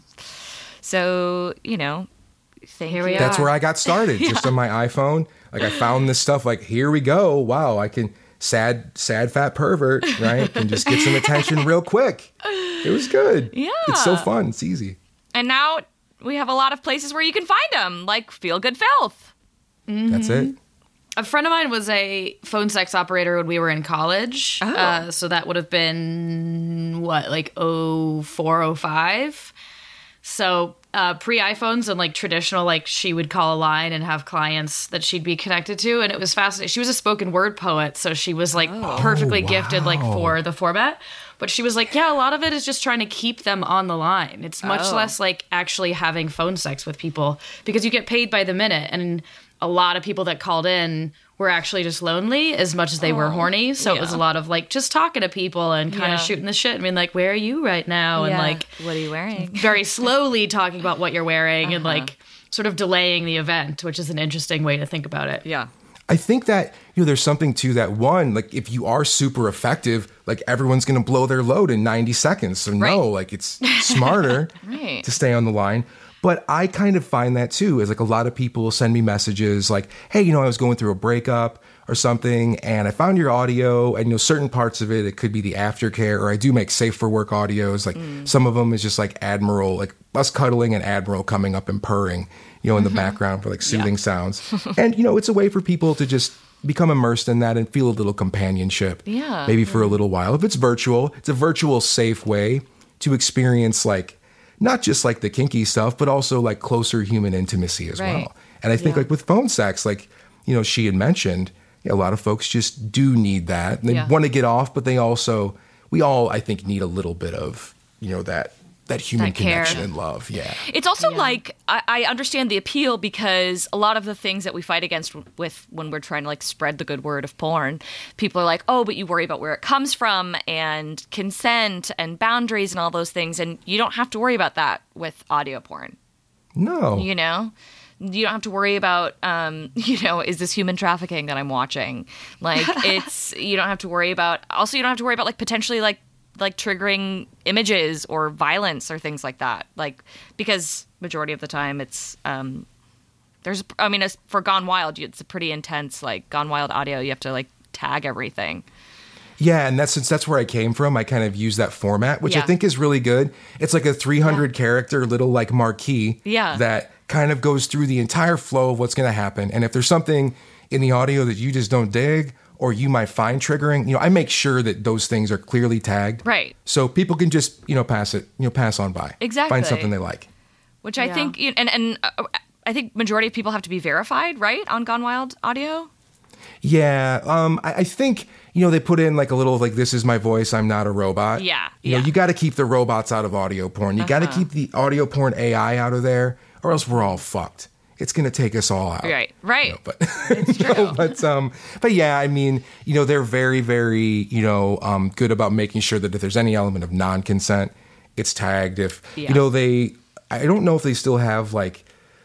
Speaker 3: So, you know, thank
Speaker 4: Here we
Speaker 3: you.
Speaker 4: are.
Speaker 5: That's where I got started, just on my iPhone. Like I found this stuff. Like here we go. Wow, I can sad, sad fat pervert, right? Can just get some attention real quick. It was good.
Speaker 3: Yeah.
Speaker 5: It's so fun. It's easy.
Speaker 3: And now we have a lot of places where you can find them, like Feel Good Filth.
Speaker 5: That's it.
Speaker 4: A friend of mine was a phone sex operator when we were in college.
Speaker 3: Oh.
Speaker 4: Uh, so that would have been, what, like oh four, oh five? So uh, pre-iPhones and like traditional, like she would call a line and have clients that she'd be connected to. And it was fascinating. She was a spoken word poet. So she was like perfectly
Speaker 5: Oh,
Speaker 4: gifted like
Speaker 5: wow.
Speaker 4: for the format. But she was like, yeah, a lot of it is just trying to keep them on the line. It's much
Speaker 3: Oh.
Speaker 4: less like actually having phone sex with people because you get paid by the minute. And a lot of people that called in were actually just lonely as much as they were horny. So it was
Speaker 3: yeah.
Speaker 4: a lot of like just talking to people and kind
Speaker 3: Yeah.
Speaker 4: of shooting the shit. I mean, like, where are you right now? And like
Speaker 3: what are you wearing?
Speaker 4: very slowly talking about what you're wearing and like sort of delaying the event, which is an interesting way to think about it.
Speaker 3: Yeah.
Speaker 5: I think that, you know, there's something to that. One, like if you are super effective, like everyone's going to blow their load in ninety seconds. So
Speaker 3: Right.
Speaker 5: no, like it's smarter
Speaker 3: Right.
Speaker 5: to stay on the line. But I kind of find that too, is like a lot of people will send me messages like, hey, you know, I was going through a breakup or something and I found your audio and, you know, certain parts of it, it could be the aftercare, or I do make safe for work audios. Like some of them is just like Admiral, like us cuddling and Admiral coming up and purring, you know, in the background for like soothing sounds. And, you know, it's a way for people to just become immersed in that and feel a little companionship.
Speaker 3: Yeah.
Speaker 5: Maybe for a little while. If it's virtual, it's a virtual safe way to experience like, not just like the kinky stuff, but also like closer human intimacy as
Speaker 3: Right.
Speaker 5: well. And I think
Speaker 3: Yeah.
Speaker 5: like with phone sex, like, you know, she had mentioned, a lot of folks just do need that. And they
Speaker 3: Yeah.
Speaker 5: want to get off, but they also, we all, I think, need a little bit of, you know, that that human
Speaker 4: That care.
Speaker 5: connection and love. Yeah.
Speaker 3: It's also like I, I understand the appeal because a lot of the things that we fight against with when we're trying to like spread the good word of porn, people are like, oh, but you worry about where it comes from and consent and boundaries and all those things, and you don't have to worry about that with audio porn.
Speaker 5: No.
Speaker 3: You know, you don't have to worry about, um, you know, is this human trafficking that I'm watching? Like, it's you don't have to worry about. Also, you don't have to worry about like potentially like. like triggering images or violence or things like that, like because majority of the time it's um There's, I mean, as for Gone Wild, it's a pretty intense, like, Gone Wild audio. You have to, like, tag everything.
Speaker 5: Yeah, and that's since that's where I came from, I kind of use that format, which
Speaker 3: Yeah.
Speaker 5: I think is really good. It's like a three hundred yeah. character little like marquee
Speaker 3: yeah.
Speaker 5: that kind of goes through the entire flow of what's going to happen. And if there's something in the audio that you just don't dig or you might find triggering, you know, I make sure that those things are clearly tagged.
Speaker 3: Right.
Speaker 5: So people can just, you know, pass it, you know, pass on by.
Speaker 3: Exactly.
Speaker 5: Find something they like.
Speaker 3: Which I
Speaker 4: Yeah.
Speaker 3: think, and, and uh, I think majority of people have to be verified, right, on Gone Wild audio?
Speaker 5: Yeah, um, I, I think, you know, they put in like a little like, this is my voice, I'm not a robot.
Speaker 3: Yeah,
Speaker 5: You know,
Speaker 3: yeah.
Speaker 5: you got to keep the robots out of audio porn. You got to keep the audio porn A I out of there, or else we're all fucked. It's going to take us all out.
Speaker 3: Right, right.
Speaker 5: You know, but, it's true. know, but, um, but yeah, I mean, you know, they're very, very, you know, um, good about making sure that if there's any element of non-consent, it's tagged. If,
Speaker 3: Yeah.
Speaker 5: you know, they, I don't know if they still have like,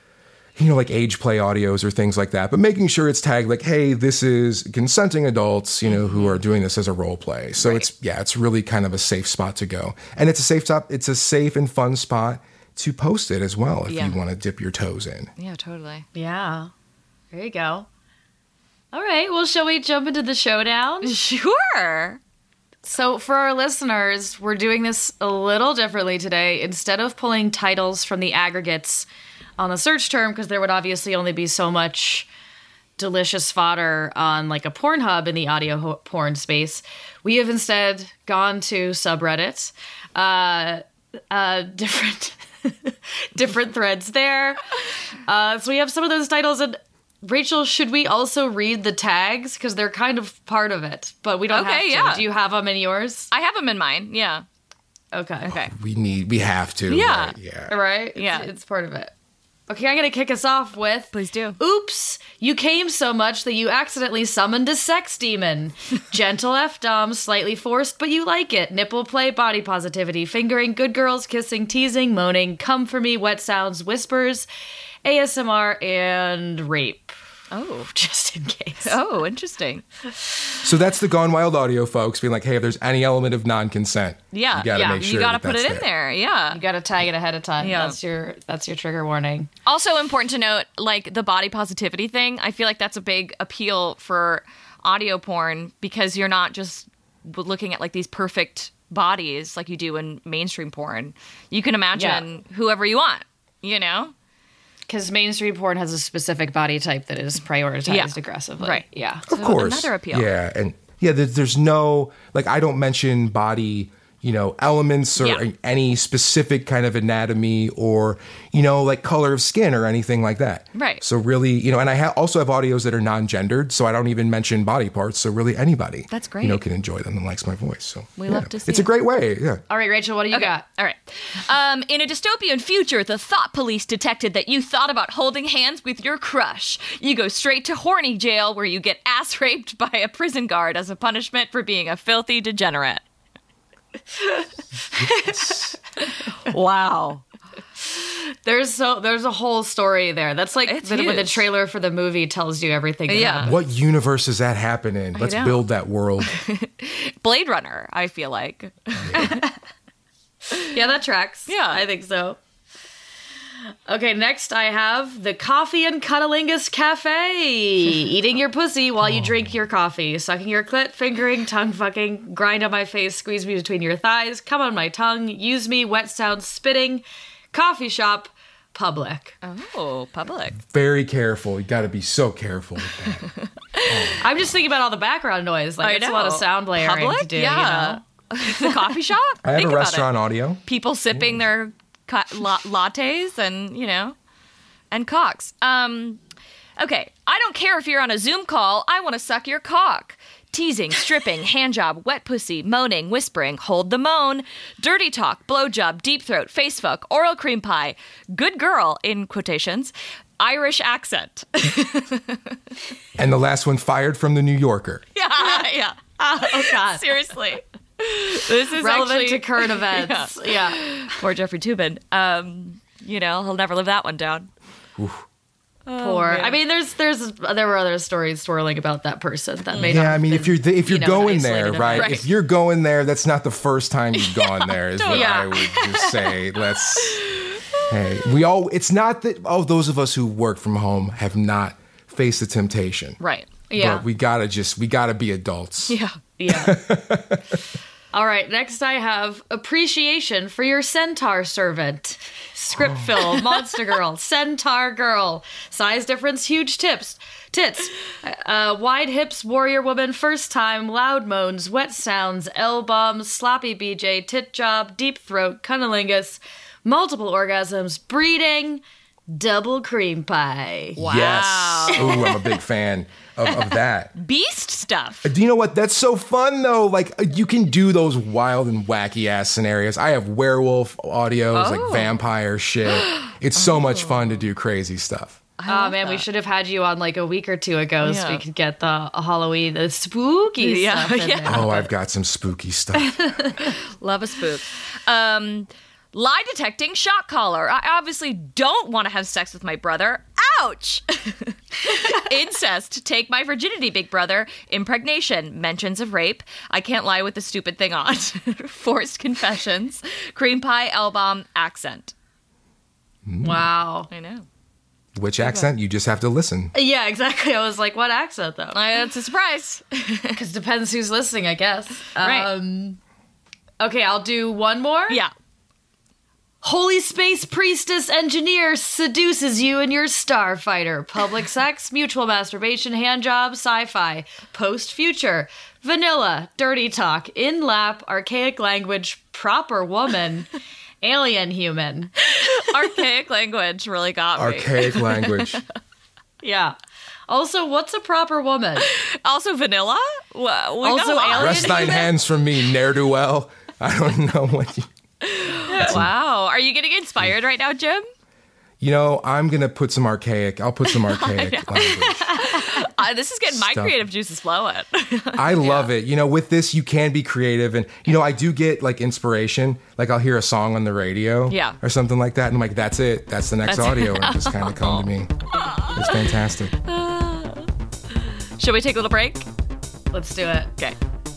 Speaker 5: you know, like age play audios or things like that, but making sure it's tagged like, hey, this is consenting adults, you know, who are doing this as a role play. So
Speaker 3: Right.
Speaker 5: it's, yeah, it's really kind of a safe spot to go. And it's a safe spot. It's a safe and fun spot to post it as well if
Speaker 3: Yeah.
Speaker 5: you want to dip your toes in.
Speaker 3: Yeah, totally.
Speaker 4: Yeah. There you go. All right. Well, shall we jump into the showdown?
Speaker 3: Sure.
Speaker 4: So, for our listeners, we're doing this a little differently today. Instead of pulling titles from the aggregates on the search term, because there would obviously only be so much delicious fodder on like a Pornhub in the audio ho- porn space, we have instead gone to subreddit, uh, uh, different different threads there. Uh, so we have some of those titles. And Rachel, should we also read the tags? Because they're kind of part of it, but we don't
Speaker 3: Okay,
Speaker 4: have to.
Speaker 3: yeah.
Speaker 4: Do you have them in yours?
Speaker 3: I have them in mind. Yeah.
Speaker 4: Okay.
Speaker 3: Okay.
Speaker 5: We need, we have to.
Speaker 3: Yeah.
Speaker 5: Right? Yeah.
Speaker 4: Right? It's,
Speaker 3: Yeah.
Speaker 4: It's part of it. Okay, I'm going to kick us off with...
Speaker 3: Please do.
Speaker 4: Oops, you came so much that you accidentally summoned a sex demon. Gentle F-dom, slightly forced, but you like it. Nipple play, body positivity, fingering, good girls, kissing, teasing, moaning, come for me, wet sounds, whispers, A S M R, and rape.
Speaker 3: Oh.
Speaker 4: Just in case.
Speaker 3: Oh, interesting.
Speaker 5: So that's the Gone Wild audio, folks, being like, hey, if there's any element of non-consent,
Speaker 3: Yeah.
Speaker 5: you got to
Speaker 3: yeah.
Speaker 5: make sure
Speaker 3: You got to
Speaker 5: that
Speaker 3: put
Speaker 5: that's
Speaker 3: it in
Speaker 5: there.
Speaker 3: there. Yeah.
Speaker 4: You got to tag it ahead of time.
Speaker 3: Yeah.
Speaker 4: That's your that's your trigger warning.
Speaker 3: Also important to note, like the body positivity thing, I feel like that's a big appeal for audio porn because you're not just looking at like these perfect bodies like you do in mainstream porn. You can imagine whoever you want, you know?
Speaker 4: Because mainstream porn has a specific body type that is prioritized
Speaker 3: Yeah.
Speaker 4: aggressively.
Speaker 3: Right.
Speaker 4: Yeah.
Speaker 5: Of course.
Speaker 3: another appeal.
Speaker 5: Yeah. And yeah, there's, there's no, like, I don't mention body, you know, elements or
Speaker 3: Yeah.
Speaker 5: any specific kind of anatomy or, you know, like color of skin or anything like that.
Speaker 3: Right.
Speaker 5: So really, you know, and I ha- also have audios that are non-gendered, so I don't even mention body parts. So really anybody,
Speaker 3: That's great.
Speaker 5: you know, can enjoy them and likes my voice. So
Speaker 3: We
Speaker 5: yeah.
Speaker 3: love to see
Speaker 5: It's a
Speaker 3: it.
Speaker 5: great way. Yeah.
Speaker 4: All right, Rachel, what do you
Speaker 3: Okay.
Speaker 4: got?
Speaker 3: All right. Um, in a dystopian future, the thought police detected that you thought about holding hands with your crush. You go straight to horny jail where you get ass raped by a prison guard as a punishment for being a filthy degenerate. Wow.
Speaker 4: There's so there's a whole story there. That's like
Speaker 3: It's
Speaker 4: the, when the
Speaker 3: huge.
Speaker 4: trailer for the movie tells you everything. That
Speaker 3: Yeah.
Speaker 4: happened.
Speaker 5: What universe does that happen in? Let's
Speaker 3: know.
Speaker 5: build that world.
Speaker 3: Blade Runner, I feel like.
Speaker 4: Yeah, that tracks.
Speaker 3: Yeah.
Speaker 4: I think so. Okay, next I have the Coffee and Cunnilingus Cafe. Eating your pussy while you drink your coffee. Sucking your clit, fingering, tongue fucking, grind on my face, squeeze me between your thighs, come on my tongue, use me, wet sound, spitting, coffee shop, public.
Speaker 3: Oh, public.
Speaker 5: Very careful. You got to be so careful with that.
Speaker 4: I'm just thinking about all the background noise. Like,
Speaker 3: I
Speaker 4: it's a lot of
Speaker 3: know.
Speaker 4: sound layering
Speaker 3: Public?
Speaker 4: to do,
Speaker 3: Yeah.
Speaker 4: you know?
Speaker 3: The coffee shop?
Speaker 5: I have
Speaker 3: Think
Speaker 5: a
Speaker 3: about
Speaker 5: restaurant
Speaker 3: it.
Speaker 5: audio.
Speaker 3: People sipping their ca- la- lattes and, you know, and cocks. Um, okay. I don't care if you're on a Zoom call. I want to suck your cock. Teasing, stripping, handjob, wet pussy, moaning, whispering, hold the moan, dirty talk, blowjob, deep throat, face fuck, oral cream pie, good girl, in quotations, Irish accent.
Speaker 5: And the last one fired from the New Yorker.
Speaker 3: yeah, yeah.
Speaker 4: Oh, God.
Speaker 3: Seriously. This is
Speaker 4: Relevant
Speaker 3: actually,
Speaker 4: to current events. Yeah.
Speaker 3: Poor Jeffrey Toobin. Um, you know, he'll never live that one down.
Speaker 4: Poor.
Speaker 3: man.
Speaker 4: I mean, there's there's there were other stories swirling about that person that may
Speaker 5: Yeah,
Speaker 4: not
Speaker 5: I mean,
Speaker 4: have
Speaker 5: if you're
Speaker 4: been,
Speaker 5: if you're
Speaker 4: you know,
Speaker 5: going
Speaker 4: an
Speaker 5: there,
Speaker 4: isolated
Speaker 5: right?
Speaker 4: event.
Speaker 3: Right.
Speaker 5: If you're going there, that's not the first time you've gone there. Is what
Speaker 4: Yeah.
Speaker 5: I would just say. Let's Hey, we all, it's not that, oh, those of us who work from home have not faced the temptation.
Speaker 3: Right.
Speaker 4: Yeah.
Speaker 5: But we gotta just, we gotta be adults.
Speaker 3: Yeah.
Speaker 4: Yeah. All right, next I have appreciation for your centaur servant. Script
Speaker 5: Oh.
Speaker 4: fill, monster girl, centaur girl. Size difference, huge tips. Tits. Uh, wide hips, warrior woman, first time, loud moans, wet sounds, L-bombs, sloppy B J, tit job, deep throat, cunnilingus, multiple orgasms, breeding, double cream pie.
Speaker 3: Wow.
Speaker 5: Yes. Ooh, I'm a big fan of, of that.
Speaker 3: Beast stuff.
Speaker 5: Do you know what? That's so fun, though. Like, you can do those wild and wacky ass scenarios. I have werewolf audios,
Speaker 3: Oh.
Speaker 5: like vampire shit. It's so much fun to do crazy stuff.
Speaker 4: Oh man, we should have had you on like a week or two ago so
Speaker 3: Yeah.
Speaker 4: we could get the Halloween, the spooky
Speaker 3: Yeah,
Speaker 4: stuff in
Speaker 3: yeah.
Speaker 4: there.
Speaker 5: Oh, I've got some spooky stuff.
Speaker 3: Love a spook. Um, lie detecting shock collar. I obviously don't want to have sex with my brother. Ouch! Incest. Take my virginity, big brother. Impregnation. Mentions of rape. I can't lie with the stupid thing on. Forced confessions. Cream pie, L-bomb, accent.
Speaker 4: Wow.
Speaker 3: I know.
Speaker 5: Which accent? You just have to listen.
Speaker 4: Yeah, exactly. I was like, what accent though?
Speaker 3: Uh, it's a surprise.
Speaker 4: Because depends who's listening, I guess.
Speaker 3: Right.
Speaker 4: Um, okay, I'll do one more.
Speaker 3: Yeah.
Speaker 4: Holy space priestess engineer seduces you and your starfighter. Public sex, mutual masturbation, handjob, sci-fi, post-future, vanilla, dirty talk, in-lap, archaic language, proper woman, alien human.
Speaker 3: Archaic language really got me.
Speaker 5: Archaic language.
Speaker 4: Yeah. Also, what's a proper woman?
Speaker 3: Also vanilla? Well, we
Speaker 4: Also
Speaker 3: got a lot.
Speaker 4: alien-
Speaker 5: Rest thine hands from me, ne'er-do-well. I don't know what you...
Speaker 3: Wow. Are you getting inspired right now, Jim?
Speaker 5: You know, I'm going to put some archaic, I'll put some archaic language.
Speaker 3: Uh, this is getting my
Speaker 5: Stuff.
Speaker 3: creative juices flowing.
Speaker 5: I love it. You know, with this, you can be creative. And, you know, I do get like inspiration. Like I'll hear a song on the radio
Speaker 3: Yeah.
Speaker 5: or something like that. And I'm like, that's it. That's the next
Speaker 3: That's it.
Speaker 5: audio. And it just kind of come to me. It's fantastic.
Speaker 3: Should we take a little break?
Speaker 4: Let's do it.
Speaker 3: Okay.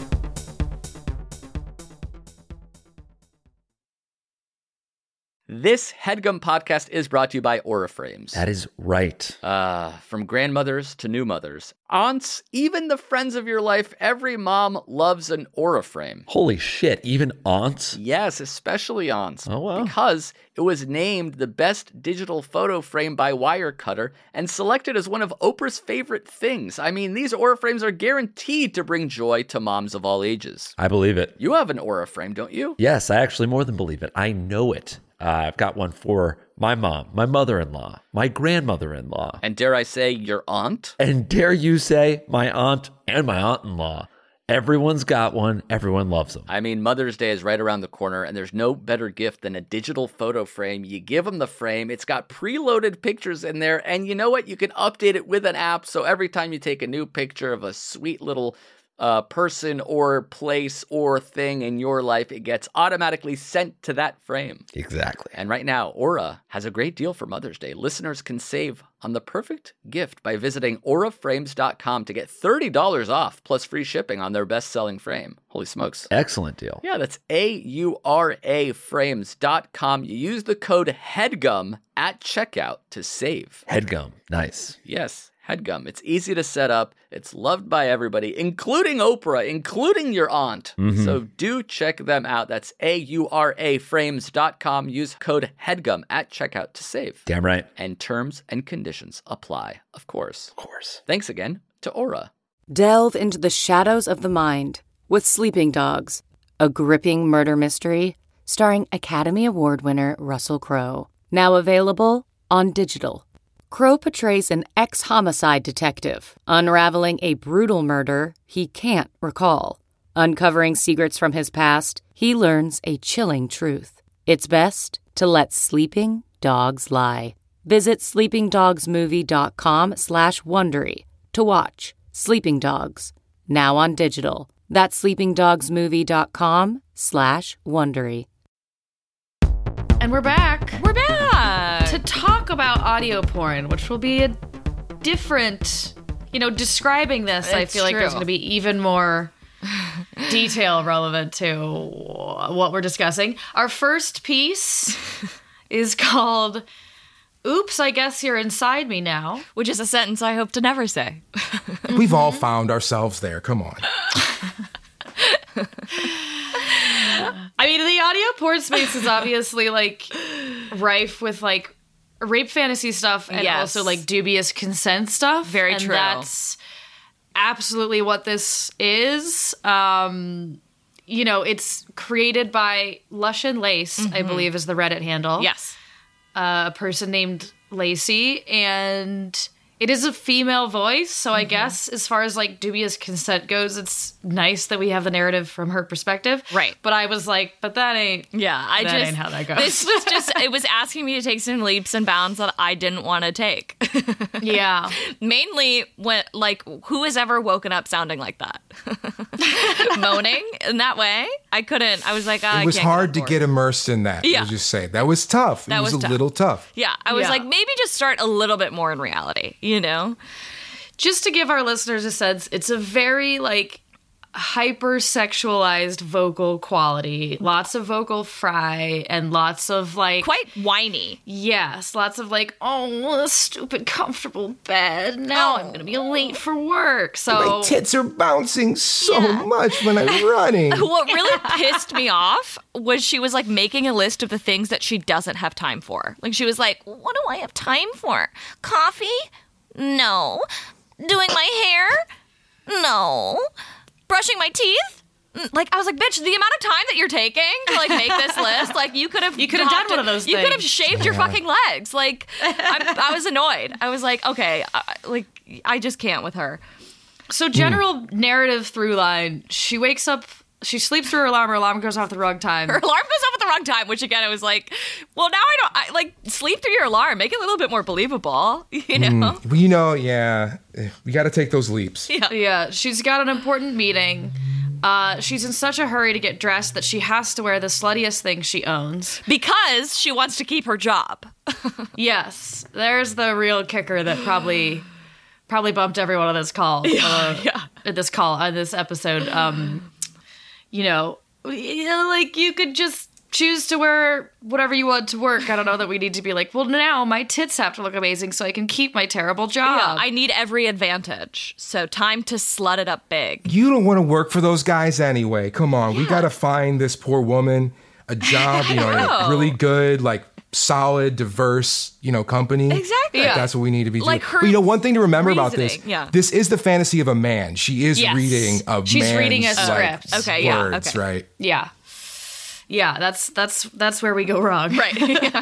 Speaker 6: This HeadGum podcast is brought to you by Aura Frames.
Speaker 7: That is right.
Speaker 6: Uh, from grandmothers to new mothers, aunts, even the friends of your life, every mom loves an Aura frame.
Speaker 7: Holy shit, even aunts?
Speaker 6: Yes, especially aunts.
Speaker 7: Oh, wow.
Speaker 6: Because it was named the best digital photo frame by Wirecutter and selected as one of Oprah's favorite things. I mean, these Aura frames are guaranteed to bring joy to moms of all ages.
Speaker 7: I believe it.
Speaker 6: You have an Aura frame, don't you?
Speaker 7: Yes, I actually more than believe it. I know it. Uh, I've got one for my mom, my mother-in-law, my grandmother-in-law,
Speaker 6: And dare I say, your aunt?
Speaker 7: and dare you say my aunt and my aunt-in-law. Everyone's got one. Everyone loves them.
Speaker 6: I mean, Mother's Day is right around the corner, and there's no better gift than a digital photo frame. You give them the frame, it's got preloaded pictures in there, and you know what? You can update it with an app, so every time you take a new picture of a sweet little uh, person or place or thing in your life, it gets automatically sent to that frame.
Speaker 7: Exactly.
Speaker 6: And right now, Aura has a great deal for Mother's Day. Listeners can save on the perfect gift by visiting aura frames dot com to get thirty dollars off plus free shipping on their best-selling frame. Holy smokes.
Speaker 7: Excellent deal.
Speaker 6: Yeah, that's A U R A frames dot com. You use the code HEADGUM at checkout to save.
Speaker 7: Headgum. Nice.
Speaker 6: Yes, HEADGUM. It's easy to set up. It's loved by everybody, including Oprah, including your aunt. So do check them out. That's A U R A frames dot com. Use code HEADGUM at checkout to save.
Speaker 7: Damn right.
Speaker 6: And terms and conditions apply, of course.
Speaker 7: Of course.
Speaker 6: Thanks again to Aura.
Speaker 8: Delve into the shadows of the mind with Sleeping Dogs, a gripping murder mystery starring Academy Award winner Russell Crowe. Now available on digital. Crowe portrays an ex-homicide detective unraveling a brutal murder he can't recall. Uncovering secrets from his past, he learns a chilling truth. It's best to let sleeping dogs lie. Visit sleepingdogsmovie.com slash Wondery to watch Sleeping Dogs, now on digital. That's sleepingdogsmovie.com slash Wondery.
Speaker 4: And we're back.
Speaker 3: We're back.
Speaker 4: To talk about audio porn, which will be a different, you know, describing this, I
Speaker 3: It's
Speaker 4: feel like there's
Speaker 3: true.
Speaker 4: going to be even more detail relevant to what we're discussing. Our first piece is called Oops, I Guess You're Inside Me Now.
Speaker 3: Which is a sentence I hope to never say.
Speaker 5: We've all found ourselves there. Come on.
Speaker 4: I mean, the audio porn space is obviously, like, rife with, like, rape fantasy stuff and
Speaker 3: Yes.
Speaker 4: also, like, dubious consent stuff.
Speaker 3: Very
Speaker 4: and
Speaker 3: true.
Speaker 4: That's absolutely what this is. Um, you know, it's created by Lush and Lace, I believe is the Reddit handle.
Speaker 3: Yes.
Speaker 4: Uh, a person named Lacey, and it is a female voice, so I guess as far as like dubious consent goes, it's nice that we have the narrative from her perspective.
Speaker 3: Right.
Speaker 4: But I was like, but that ain't
Speaker 3: Yeah, I
Speaker 4: that
Speaker 3: just
Speaker 4: ain't how that goes.
Speaker 3: This was just it was asking me to take some leaps and bounds that I didn't want to take.
Speaker 4: Yeah.
Speaker 3: Mainly when like who has ever woken up sounding like that? Moaning in that way? I couldn't. I was like, ah,
Speaker 5: It was
Speaker 3: I can't
Speaker 5: hard
Speaker 3: get
Speaker 5: to
Speaker 3: on board.
Speaker 5: get immersed in that.
Speaker 3: Yeah.
Speaker 5: I'll just say that was tough.
Speaker 3: That
Speaker 5: it was,
Speaker 3: was
Speaker 5: a
Speaker 3: tough.
Speaker 5: little tough.
Speaker 3: Yeah, I was
Speaker 4: Yeah.
Speaker 3: like, maybe just start a little bit more in reality, you know?
Speaker 4: Just to give our listeners a sense, it's a very like hyper-sexualized vocal quality. Lots of vocal fry and lots of like
Speaker 3: Quite whiny.
Speaker 4: Yes, lots of like, oh, what a stupid comfortable bed. Now I'm gonna be late for work. So
Speaker 5: My tits are bouncing so
Speaker 3: Yeah.
Speaker 5: much when I'm running.
Speaker 3: What really pissed me off was she was like making a list of the things that she doesn't have time for. Like she was like, what do I have time for? Coffee? No. Doing my hair? No. Brushing my teeth? Mm, Like I was like, bitch, the amount of time that you're taking to like make this list, like you could have,
Speaker 4: You could have
Speaker 3: hopped
Speaker 4: done one
Speaker 3: in-
Speaker 4: of those
Speaker 3: You could have
Speaker 4: things.
Speaker 3: shaved your fucking legs. Like I, I was annoyed. I was like, okay, I, like I just can't with her.
Speaker 4: So general narrative through line, she wakes up, she sleeps through her alarm, her alarm goes off the wrong time.
Speaker 3: Her alarm goes off at the wrong time, which again, I was like, well, now I don't, I, like, sleep through your alarm. Make it a little bit more believable, you know?
Speaker 5: Well, you know, yeah, eh, we got to take those leaps.
Speaker 3: Yeah.
Speaker 4: Yeah, she's got an important meeting. Uh, she's in such a hurry to get dressed that she has to wear the sluttiest thing she owns.
Speaker 3: Because she wants to keep her job.
Speaker 4: Yes, there's the real kicker that probably probably bumped everyone on this call. Yeah,
Speaker 3: yeah.
Speaker 4: uh, This call on this episode. Um, you know, you know, like you could just choose to wear whatever you want to work. I don't know that we need to be like, well, now my tits have to look amazing so I can keep my terrible job.
Speaker 3: Yeah, I need every advantage. So time to slut it up big.
Speaker 5: You don't want to work for those guys anyway. Come on, we got to find this poor woman a job, you know, in a
Speaker 3: know.
Speaker 5: really good, like solid, diverse, you know, company.
Speaker 3: Exactly.
Speaker 5: Like,
Speaker 4: Yeah.
Speaker 5: that's what we need to be doing.
Speaker 3: Like her
Speaker 5: but you know, one thing to remember about this,
Speaker 3: reasoning, yeah.
Speaker 5: this is the fantasy of a man. She is
Speaker 4: Yes.
Speaker 5: reading a
Speaker 4: She's
Speaker 5: man's
Speaker 4: reading a
Speaker 5: like,
Speaker 4: script.
Speaker 3: Okay, yeah,
Speaker 5: words,
Speaker 3: okay.
Speaker 5: right?
Speaker 4: Yeah. Yeah, that's that's that's where we go wrong.
Speaker 3: Right.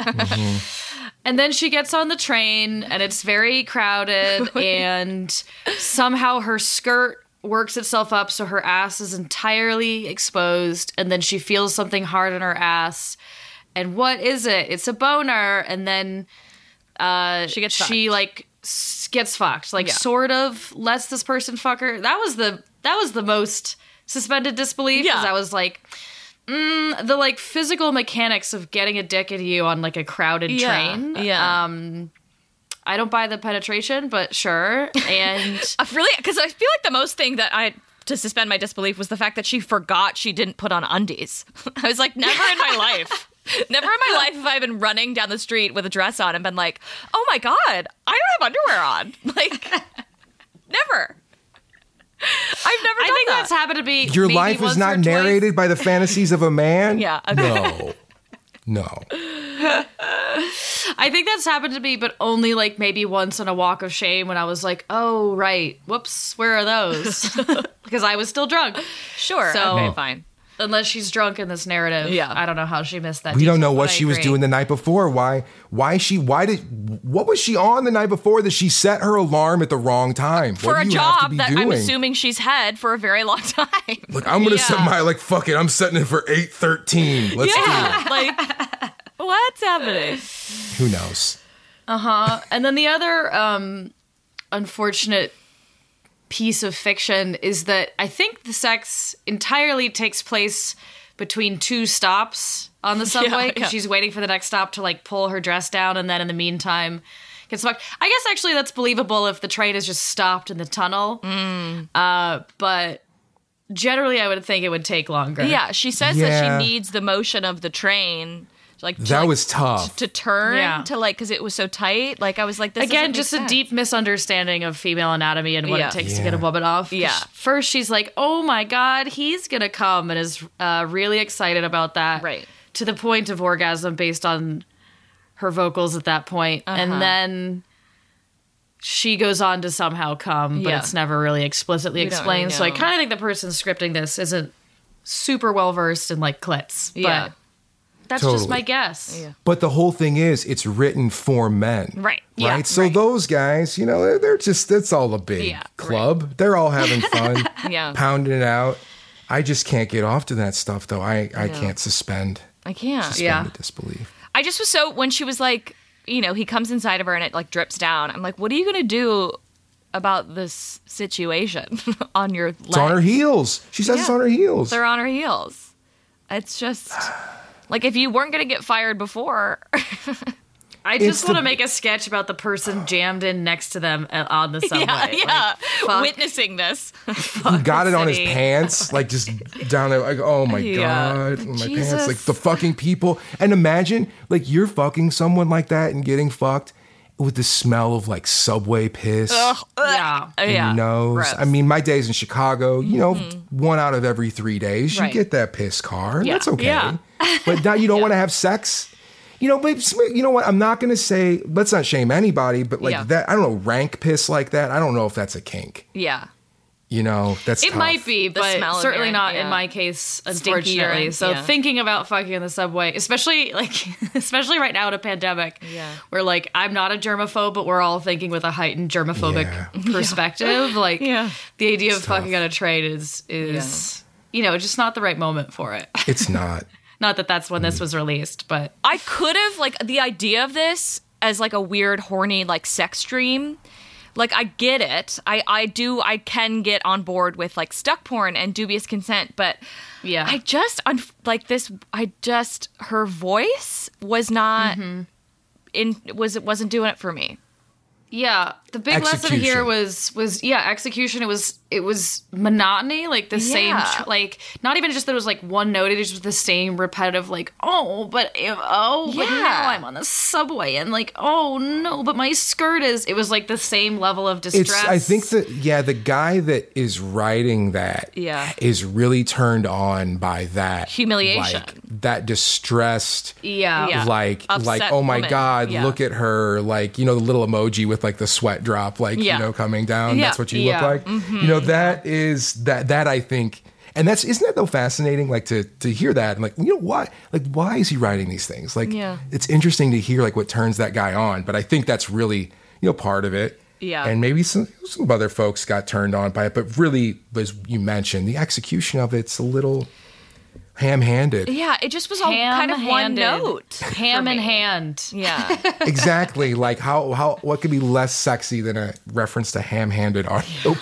Speaker 4: And then she gets on the train and it's very crowded and somehow her skirt works itself up so her ass is entirely exposed and then she feels something hard in her ass. And what is it? It's a boner. And then uh
Speaker 3: She gets
Speaker 4: she
Speaker 3: fucked.
Speaker 4: like s- gets fucked. Like
Speaker 3: Yeah.
Speaker 4: sort of lets this person fuck her. That was the that was the most suspended disbelief.
Speaker 3: Yeah.
Speaker 4: Because I was like, mm, the like physical mechanics of getting a dick into you on like a crowded
Speaker 3: Yeah,
Speaker 4: train.
Speaker 3: yeah.
Speaker 4: Um, I don't buy the penetration, but sure. And
Speaker 3: I really, because I feel like the most thing that I, to suspend my disbelief was the fact that she forgot she didn't put on undies. I was like, never in my life. Never in my life have I been running down the street with a dress on and been like, oh my God, I don't have underwear on. Like, never. I've never done
Speaker 4: I think
Speaker 3: that.
Speaker 4: that's happened to be
Speaker 5: Your
Speaker 4: maybe
Speaker 5: life
Speaker 4: once
Speaker 5: is
Speaker 4: or
Speaker 5: not
Speaker 4: twice.
Speaker 5: narrated by the fantasies of a man?
Speaker 3: Yeah, okay.
Speaker 5: No. No.
Speaker 4: I think that's happened to me, but only like maybe once on a walk of shame when I was like, oh, right. Whoops. Where are those? Because I was still drunk.
Speaker 3: Sure.
Speaker 4: So-
Speaker 3: okay, fine.
Speaker 4: Unless she's drunk in this narrative.
Speaker 3: Yeah.
Speaker 4: I don't know how she missed that.
Speaker 5: We don't
Speaker 4: detail,
Speaker 5: know what
Speaker 4: but I
Speaker 5: she was
Speaker 4: agree.
Speaker 5: doing the night before. Why why she why did what was she on the night before that she set her alarm at the wrong time?
Speaker 3: For
Speaker 5: what
Speaker 3: a
Speaker 5: do you have to
Speaker 3: job
Speaker 5: be
Speaker 3: that
Speaker 5: doing?
Speaker 3: I'm assuming she's had for a very long time.
Speaker 5: Look, I'm gonna set
Speaker 3: Yeah.
Speaker 5: my like fuck it, I'm setting it for eight thirteen. Let's
Speaker 3: Yeah, like, what's happening?
Speaker 5: do it. Who knows?
Speaker 4: Uh, and then the other um, unfortunate piece of fiction is that I think the sex entirely takes place between two stops on the subway because
Speaker 3: yeah.
Speaker 4: she's waiting for the next stop to like pull her dress down and then in the meantime gets fucked. I guess actually that's believable if the train is just stopped in the tunnel.
Speaker 3: Mm.
Speaker 4: Uh, but generally I would think it would take longer.
Speaker 3: Yeah, she says
Speaker 5: Yeah.
Speaker 3: that she needs the motion of the train like to,
Speaker 5: That
Speaker 3: like,
Speaker 5: was tough.
Speaker 3: to, to turn
Speaker 4: Yeah.
Speaker 3: to like because it was so tight. Like I was like, this
Speaker 4: Again,
Speaker 3: doesn't make
Speaker 4: just a
Speaker 3: sense.
Speaker 4: deep misunderstanding of female anatomy and what
Speaker 3: Yeah.
Speaker 4: it takes to
Speaker 5: Yeah.
Speaker 4: get a woman off. 'Cause
Speaker 3: Yeah.
Speaker 4: First, she's like, "Oh my god, he's gonna come," and is uh, really excited about that.
Speaker 3: Right.
Speaker 4: To the point of orgasm, based on her vocals at that point.
Speaker 3: Uh-huh.
Speaker 4: And then she goes on to somehow come, but
Speaker 3: Yeah.
Speaker 4: it's never really explicitly
Speaker 3: We don't
Speaker 4: explained.
Speaker 3: really
Speaker 4: So I
Speaker 3: know.
Speaker 4: kind of think the person scripting this isn't super well versed in like clits.
Speaker 3: Yeah.
Speaker 4: But that's just
Speaker 5: Totally.
Speaker 4: my guess.
Speaker 3: Yeah.
Speaker 5: But the whole thing is, it's written for men.
Speaker 3: Right.
Speaker 5: Right.
Speaker 3: Yeah,
Speaker 5: So
Speaker 3: right.
Speaker 5: those guys, you know, they're, they're just, it's all a big
Speaker 3: Yeah,
Speaker 5: club. They're all having fun,
Speaker 3: Yeah.
Speaker 5: pounding it out. I just can't get off to that stuff, though. I, I can't suspend,
Speaker 3: I can't.
Speaker 5: suspend
Speaker 4: Yeah.
Speaker 5: the disbelief.
Speaker 3: I just was so when she was like, you know, he comes inside of her and it like drips down. I'm like, what are you gonna do about this situation on your legs?
Speaker 5: It's on her heels. She says it's
Speaker 3: Yeah.
Speaker 5: on her heels.
Speaker 3: They're on her heels. It's just like if you weren't gonna get fired before.
Speaker 4: I
Speaker 5: It's
Speaker 4: just want
Speaker 5: the-
Speaker 4: to make a sketch about the person jammed in next to them uh, on the subway.
Speaker 3: yeah, yeah.
Speaker 4: Like, fuck.
Speaker 3: Witnessing this.
Speaker 5: He got it on his
Speaker 4: City.
Speaker 5: pants, like just down there, like, oh my
Speaker 3: Yeah.
Speaker 5: God, my
Speaker 3: Jesus.
Speaker 5: pants, like the fucking people. And imagine, like, you're fucking someone like that and getting fucked with the smell of like subway piss.
Speaker 4: Yeah.
Speaker 3: Oh,
Speaker 5: in
Speaker 3: yeah.
Speaker 5: your nose.
Speaker 3: Gross. Mm-hmm.
Speaker 5: I mean, my days in Chicago, you know, one out of every three days, you
Speaker 3: Right.
Speaker 5: get that piss car. and
Speaker 3: Yeah.
Speaker 5: That's okay.
Speaker 4: Yeah.
Speaker 5: But now you don't want to have sex. You know, but you know what? I'm not going to say, let's not shame anybody, but like
Speaker 3: Yeah.
Speaker 5: that, I don't know, rank piss like that. I don't know if that's a kink.
Speaker 3: Yeah.
Speaker 5: You know, that's
Speaker 4: It
Speaker 5: tough.
Speaker 4: might be,
Speaker 3: The
Speaker 4: but
Speaker 3: smell of
Speaker 4: certainly
Speaker 3: urine,
Speaker 4: not
Speaker 3: yeah.
Speaker 4: in my case,
Speaker 3: Stinky
Speaker 4: unfortunately.
Speaker 3: urine,
Speaker 4: So
Speaker 3: yeah.
Speaker 4: thinking about fucking in the subway, especially like, especially right now in a pandemic,
Speaker 3: Yeah.
Speaker 4: where like I'm not a germaphobe, but we're all thinking with a heightened germophobic
Speaker 5: Yeah.
Speaker 4: perspective. Like,
Speaker 3: Yeah.
Speaker 4: the idea of
Speaker 5: It's
Speaker 4: fucking
Speaker 5: tough.
Speaker 4: on a train is is you know just not the right moment for it.
Speaker 5: It's not.
Speaker 4: Not that that's when this was released, but
Speaker 3: I could have like the idea of this as like a weird horny like sex dream. Like I get it. I I do I can get on board with like stuck porn and dubious consent, but
Speaker 4: yeah,
Speaker 3: I just un- like this I just her voice was not in was it wasn't doing it for me.
Speaker 4: Yeah, the big lesson
Speaker 5: Execution.
Speaker 4: here was was yeah execution. It was it was monotony, like the same,
Speaker 3: Yeah.
Speaker 4: tr- like not even just that it was like one note. It just was the same repetitive, like oh, but if, oh, but
Speaker 3: Yeah.
Speaker 4: now I'm on the subway and like oh no, but my skirt is. It was like the same level of distress.
Speaker 5: It's. I think that yeah, the guy that is writing that
Speaker 3: Yeah.
Speaker 5: is really turned on by that
Speaker 3: Humiliation.
Speaker 5: like, that distressed,
Speaker 4: yeah,
Speaker 3: Yeah.
Speaker 5: like
Speaker 3: Upset
Speaker 5: like oh my
Speaker 3: woman.
Speaker 5: God,
Speaker 3: Yeah.
Speaker 5: look at her, like you know the little emoji with like the sweat drop, like
Speaker 3: Yeah.
Speaker 5: you know coming down.
Speaker 3: Yeah.
Speaker 5: That's what you
Speaker 4: Yeah.
Speaker 5: look like. You know that is that that I think. And that's isn't that though fascinating, like to to hear that and like you know why like why is he writing these things? Like
Speaker 3: Yeah.
Speaker 5: it's interesting to hear like what turns that guy on. But I think that's really you know part of it.
Speaker 3: Yeah.
Speaker 5: And maybe some some other folks got turned on by it, but really, as you mentioned, the execution of it's a little ham-handed.
Speaker 3: Yeah, it just was all kind of one
Speaker 4: Ham-handed.
Speaker 3: note.
Speaker 4: ham
Speaker 3: for
Speaker 4: in
Speaker 3: me.
Speaker 4: hand.
Speaker 3: Yeah.
Speaker 5: Exactly. Like how how what could be less sexy than a reference to ham-handed art? Nope.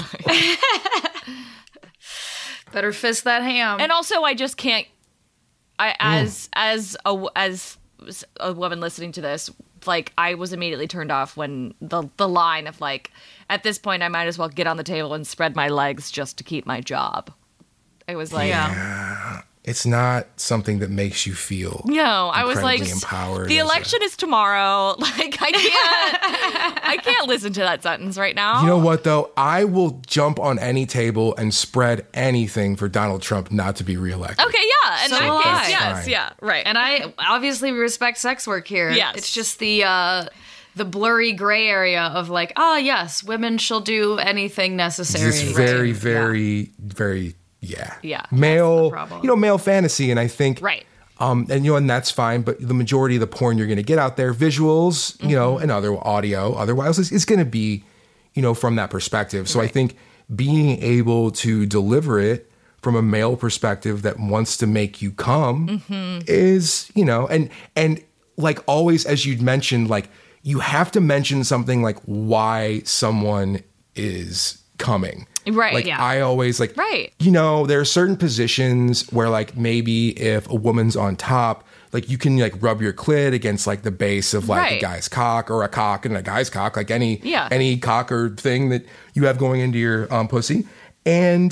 Speaker 4: Better fist that ham.
Speaker 3: And also, I just can't. I as as a as a woman listening to this, like I was immediately turned off when the the line of like, at this point, I might as well get on the table and spread my legs just to keep my job. I was like,
Speaker 4: yeah.
Speaker 5: It's not something that makes you feel.
Speaker 3: no, I was like,
Speaker 5: Incredibly empowered
Speaker 3: the
Speaker 5: as a-
Speaker 3: election is tomorrow. Like I can't, I can't listen to that sentence right now.
Speaker 5: You know what though? I will jump on any table and spread anything for Donald Trump not to be reelected.
Speaker 3: Okay, yeah, and
Speaker 4: So
Speaker 3: that
Speaker 4: will
Speaker 3: case,
Speaker 4: I.
Speaker 3: yes,
Speaker 5: Fine.
Speaker 3: yeah, right.
Speaker 4: And I obviously we respect sex work here.
Speaker 3: Yes.
Speaker 4: It's just the uh the blurry gray area of like, ah yes, women shall do anything necessary.
Speaker 5: It's very,
Speaker 4: Right.
Speaker 5: very, very, yeah.
Speaker 3: Yeah.
Speaker 5: Male,
Speaker 4: problem.
Speaker 5: you know, male fantasy. And I think,
Speaker 3: Right.
Speaker 5: Um, and, you know, and that's fine. But the majority of the porn you're going to get out there, visuals, you know,
Speaker 3: Mm-hmm.
Speaker 5: and other audio, otherwise, it's, it's going to be, you know, from that perspective. So I think being able to deliver it from a male perspective that wants to make you come
Speaker 3: Mm-hmm.
Speaker 5: is, you know, and, and like always, as you'd mentioned, like you have to mention something like why someone is coming.
Speaker 3: Right,
Speaker 5: Like
Speaker 3: yeah.
Speaker 5: I always like,
Speaker 3: Right.
Speaker 5: you know, there are certain positions where like maybe if a woman's on top, like you can like rub your clit against like the base of like a
Speaker 3: Right.
Speaker 5: guy's cock or a cock and a guy's cock, like any
Speaker 3: Yeah.
Speaker 5: any cock or thing that you have going into your um, pussy. And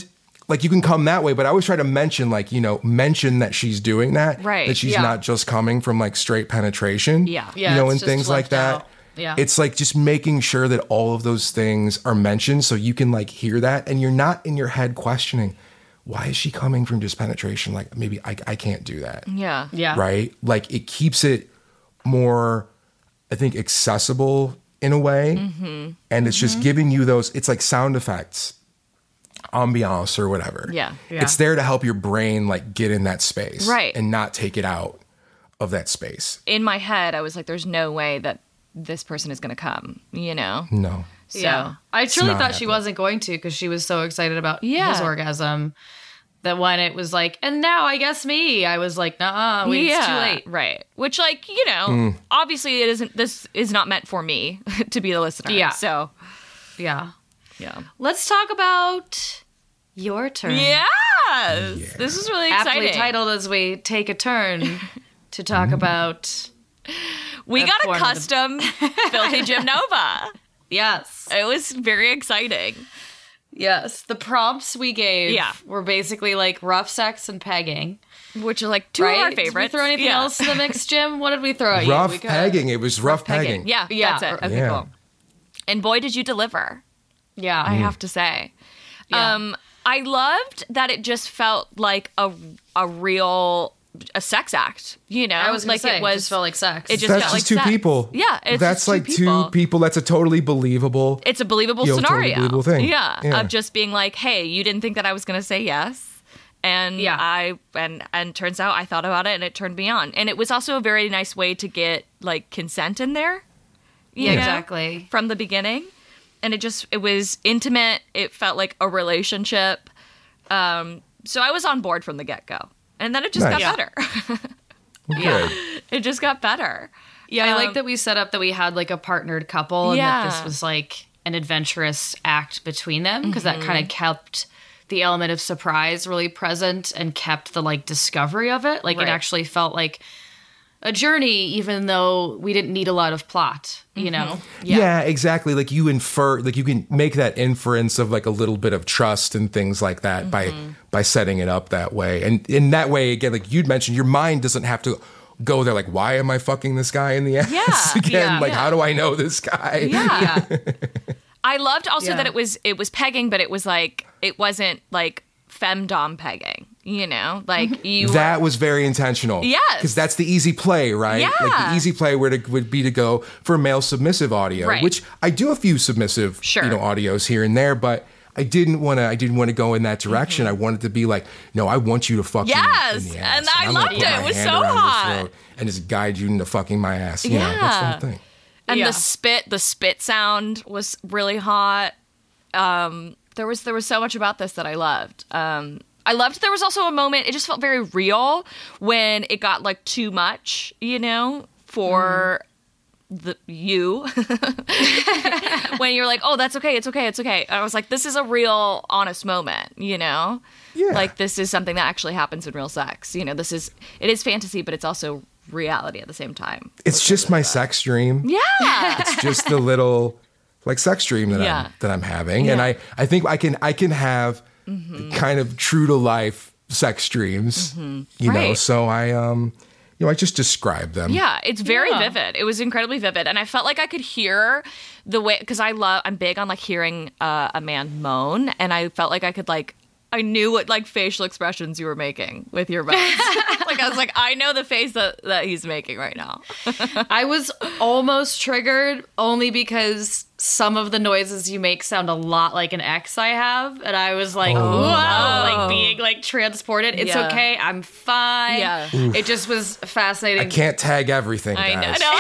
Speaker 5: like you can come that way, but I always try to mention like, you know, mention that she's doing that.
Speaker 3: Right.
Speaker 5: That she's
Speaker 4: Yeah.
Speaker 5: not just coming from like straight penetration.
Speaker 3: Yeah.
Speaker 4: Yeah,
Speaker 5: You know,
Speaker 4: it's
Speaker 5: and
Speaker 4: just
Speaker 5: things like
Speaker 4: left
Speaker 5: that.
Speaker 4: out. Yeah.
Speaker 5: It's like just making sure that all of those things are mentioned so you can like hear that and you're not in your head questioning, why is she coming from just penetration? Like maybe I, I can't do that.
Speaker 3: Yeah.
Speaker 4: Yeah.
Speaker 5: Right? Like it keeps it more, I think, accessible in a way.
Speaker 3: Mm-hmm.
Speaker 5: And it's just giving you those, it's like sound effects, ambiance or whatever.
Speaker 3: Yeah.
Speaker 4: Yeah.
Speaker 5: It's there to help your brain like get in that space.
Speaker 3: Right.
Speaker 5: And not take it out of that space.
Speaker 3: In my head, I was like, there's no way that this person is going to come, you know?
Speaker 5: No.
Speaker 3: So,
Speaker 4: Yeah. I truly
Speaker 5: not
Speaker 4: thought she
Speaker 5: happening.
Speaker 4: wasn't going to because she was so excited about
Speaker 3: Yeah.
Speaker 4: his orgasm that when it was like, and now I guess me, I was like, nah, wait, it's too late.
Speaker 3: Right. Which, like, you know,
Speaker 5: Mm.
Speaker 3: obviously it isn't, this is not meant for me to be the listener.
Speaker 4: Yeah.
Speaker 3: So,
Speaker 4: Yeah.
Speaker 3: yeah.
Speaker 4: Let's talk about your turn.
Speaker 3: Yes. This is really exciting.
Speaker 4: Aptly titled as we take a turn to talk about.
Speaker 3: we
Speaker 4: a
Speaker 3: got a
Speaker 4: porn of the-
Speaker 3: custom Filthy Gym Nova.
Speaker 4: Yes.
Speaker 3: It was very exciting.
Speaker 4: Yes. The prompts we gave
Speaker 3: Yeah.
Speaker 4: were basically like rough sex and pegging.
Speaker 3: Which are like two
Speaker 4: right?
Speaker 3: of our
Speaker 4: Did we
Speaker 3: favorites.
Speaker 4: throw anything
Speaker 3: Yeah.
Speaker 4: else in the mix, Jim? What did we throw at you?
Speaker 5: Rough
Speaker 4: We got-
Speaker 5: pegging. It was rough, pegging.
Speaker 3: Yeah,
Speaker 4: Yeah.
Speaker 3: that's it. Okay,
Speaker 5: Yeah.
Speaker 3: cool. And boy, did you deliver.
Speaker 4: Yeah.
Speaker 3: I have to say.
Speaker 4: Yeah.
Speaker 3: Um, I loved that it just felt like a a real a sex act. You know,
Speaker 4: I was gonna
Speaker 3: like
Speaker 4: say,
Speaker 3: it was.
Speaker 4: just felt like sex.
Speaker 3: It just
Speaker 5: That's
Speaker 3: felt
Speaker 5: just
Speaker 3: like
Speaker 5: two
Speaker 3: sex.
Speaker 5: people.
Speaker 3: Yeah, it's
Speaker 5: that's
Speaker 3: just
Speaker 5: like
Speaker 3: two
Speaker 5: two
Speaker 3: people.
Speaker 5: people. That's a totally believable.
Speaker 3: It's a believable
Speaker 5: You know, totally
Speaker 3: scenario.
Speaker 5: believable thing.
Speaker 3: Yeah,
Speaker 5: Yeah.
Speaker 3: of just being like, hey, you didn't think that I was going to say yes. And
Speaker 4: Yeah.
Speaker 3: I and and turns out I thought about it and it turned me on. And it was also a very nice way to get like consent in there. you
Speaker 4: Yeah,
Speaker 3: know,
Speaker 4: exactly.
Speaker 3: From the beginning. And it just it was intimate. It felt like a relationship. Um so I was on board from the get-go. And then it just
Speaker 5: Nice.
Speaker 3: got better.
Speaker 5: Good.
Speaker 3: It just got better.
Speaker 4: Yeah, I
Speaker 3: Um,
Speaker 4: like that we set up that we had like a partnered couple and that
Speaker 3: Yeah.
Speaker 4: this was like an adventurous act between them because
Speaker 3: Mm-hmm.
Speaker 4: that kind of kept the element of surprise really present and kept the like discovery of it. Like
Speaker 3: Right.
Speaker 4: it actually felt like a journey even though we didn't need a lot of plot, you know?
Speaker 5: Yeah. exactly. Like you infer, like you can make that inference of like a little bit of trust and things like that by by setting it up that way. And in that way, again, like you'd mentioned, your mind doesn't have to go there. Like, why am I fucking this guy in the ass
Speaker 3: Yeah,
Speaker 5: again?
Speaker 4: yeah,
Speaker 5: like,
Speaker 4: yeah.
Speaker 5: how do I know this guy?
Speaker 3: Yeah.
Speaker 4: Yeah.
Speaker 3: I loved also
Speaker 4: Yeah.
Speaker 3: that it was it was pegging, but it was like it wasn't like femdom pegging, you know, like you.
Speaker 5: That was very intentional.
Speaker 3: Yes.
Speaker 5: Because that's the easy play, right? Like
Speaker 3: Yeah.
Speaker 5: the easy play would, would be to go for male submissive audio,
Speaker 3: Right.
Speaker 5: which I do a few submissive,
Speaker 3: Sure.
Speaker 5: you know, audios here and there, but I didn't want to, I didn't want to go in that direction. I wanted to be like, no, I want you to fuck me
Speaker 3: Yes.
Speaker 5: in the ass.
Speaker 3: And I
Speaker 5: I'm gonna
Speaker 3: loved
Speaker 5: put
Speaker 3: it.
Speaker 5: my
Speaker 3: It was
Speaker 5: hand
Speaker 3: so
Speaker 5: around your
Speaker 3: hot.
Speaker 5: throat and just guide you into fucking my ass. You know, that's the
Speaker 3: Yeah.
Speaker 5: whole thing.
Speaker 3: and
Speaker 4: Yeah.
Speaker 3: the spit, the spit sound was really hot. Um, there was there was so much about this that I loved. Um, I loved there was also a moment. It just felt very real when it got like too much, you know, for the you. When you're like, oh, that's okay, it's okay, it's okay. I was like, this is a real, honest moment, you know.
Speaker 5: Yeah.
Speaker 3: Like this is something that actually happens in real sex. You know, this is it is fantasy, but it's also reality at the same time.
Speaker 5: It's just my sex dream.
Speaker 3: Yeah.
Speaker 5: It's just the little like sex dream that
Speaker 3: Yeah.
Speaker 5: I'm that I'm having, and
Speaker 3: Yeah.
Speaker 5: I I think I can I can have
Speaker 3: Mm-hmm.
Speaker 5: kind of true to life sex dreams, you know.
Speaker 3: Mm-hmm. Right.
Speaker 5: So I um you know I just describe them.
Speaker 3: Yeah, it's very
Speaker 4: Yeah.
Speaker 3: vivid. It was incredibly vivid, and I felt like I could hear the way because I love. I'm big on like hearing uh, a man moan, and I felt like I could like. I knew what like facial expressions you were making with your mouth. Like I was like, I know the face that, that he's making right now.
Speaker 4: I was almost triggered only because some of the noises you make sound a lot like an ex I have. And I was like,
Speaker 5: Oh.
Speaker 4: whoa, like being like transported. It's
Speaker 3: Yeah.
Speaker 4: okay. I'm fine.
Speaker 3: Yeah.
Speaker 4: It just was fascinating.
Speaker 5: I can't tag everything,
Speaker 3: I know.
Speaker 5: guys.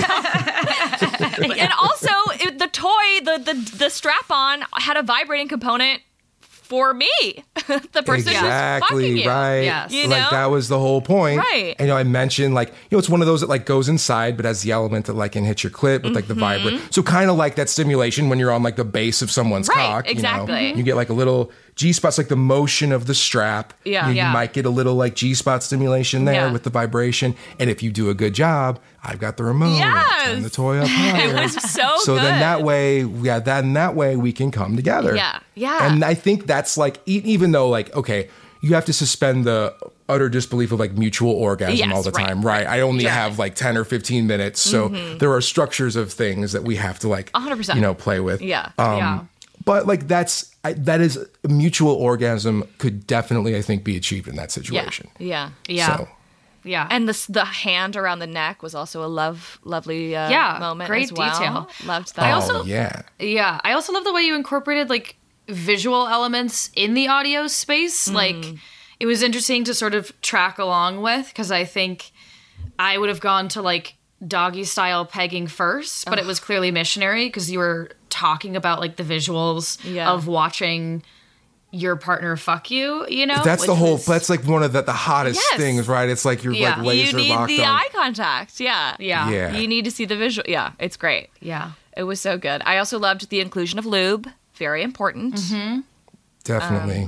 Speaker 3: I know. And also, it, the toy, the the the strap on had a vibrating component for me, the person who's fucking
Speaker 5: Exactly
Speaker 3: you.
Speaker 5: right.
Speaker 4: Yes.
Speaker 3: You
Speaker 5: like
Speaker 3: know?
Speaker 5: that was the whole point.
Speaker 3: Right.
Speaker 5: And you know, I mentioned like you know, it's one of those that like goes inside, but has the element that like can hit your clit with like the vibrate. So kind of like that stimulation when you're on like the base of someone's
Speaker 3: Mm-hmm. Right,
Speaker 5: cock. You know?
Speaker 3: exactly.
Speaker 5: You get like a little G-spots, like the motion of the strap.
Speaker 3: Yeah.
Speaker 5: You, you
Speaker 4: Yeah.
Speaker 5: might get a little like G-spot stimulation there
Speaker 3: Yeah.
Speaker 5: with the vibration. And if you do a good job, I've got the remote.
Speaker 3: Yes.
Speaker 5: Turn the toy up higher.
Speaker 3: It was so
Speaker 5: So
Speaker 3: good.
Speaker 5: then that way, yeah, then that way we can come together.
Speaker 3: Yeah. Yeah.
Speaker 5: And I think that's like, e- even though like, okay, you have to suspend the utter disbelief of like mutual orgasm
Speaker 3: Yes,
Speaker 5: all the
Speaker 3: right,
Speaker 5: time, right? I only
Speaker 3: Yeah.
Speaker 5: have like ten or fifteen minutes. So there are structures of things that we have to like,
Speaker 3: one hundred percent.
Speaker 5: you know, play with.
Speaker 3: Yeah.
Speaker 5: Um,
Speaker 4: Yeah.
Speaker 5: But like that's, I, that is, mutual orgasm could definitely, I think, be achieved in that
Speaker 3: Yeah.
Speaker 5: situation.
Speaker 3: Yeah.
Speaker 4: Yeah.
Speaker 5: So,
Speaker 4: Yeah.
Speaker 3: And the the hand around the neck was also a love, lovely uh,
Speaker 4: Yeah,
Speaker 3: moment
Speaker 4: great
Speaker 3: as well.
Speaker 4: detail.
Speaker 3: Loved that.
Speaker 5: oh,
Speaker 4: also-
Speaker 5: yeah.
Speaker 4: Yeah, I also love the way you incorporated like visual elements in the audio space. Like it was interesting to sort of track along with because I think I would have gone to like doggy style pegging first, but it was clearly missionary because you were talking about like the visuals
Speaker 3: Yeah.
Speaker 4: of watching your partner fuck you, you know?
Speaker 5: That's the
Speaker 4: which
Speaker 5: whole,
Speaker 4: was-
Speaker 5: that's like one of the, the hottest
Speaker 3: Yes.
Speaker 5: things, right? It's like you're
Speaker 4: Yeah.
Speaker 5: like laser
Speaker 3: you need
Speaker 5: locked
Speaker 3: the
Speaker 5: on.
Speaker 3: eye contact. Yeah.
Speaker 4: Yeah.
Speaker 5: Yeah.
Speaker 3: You need to see the visual. Yeah. It's great.
Speaker 4: Yeah.
Speaker 3: It was so good. I also loved the inclusion of lube. Very important.
Speaker 5: Definitely.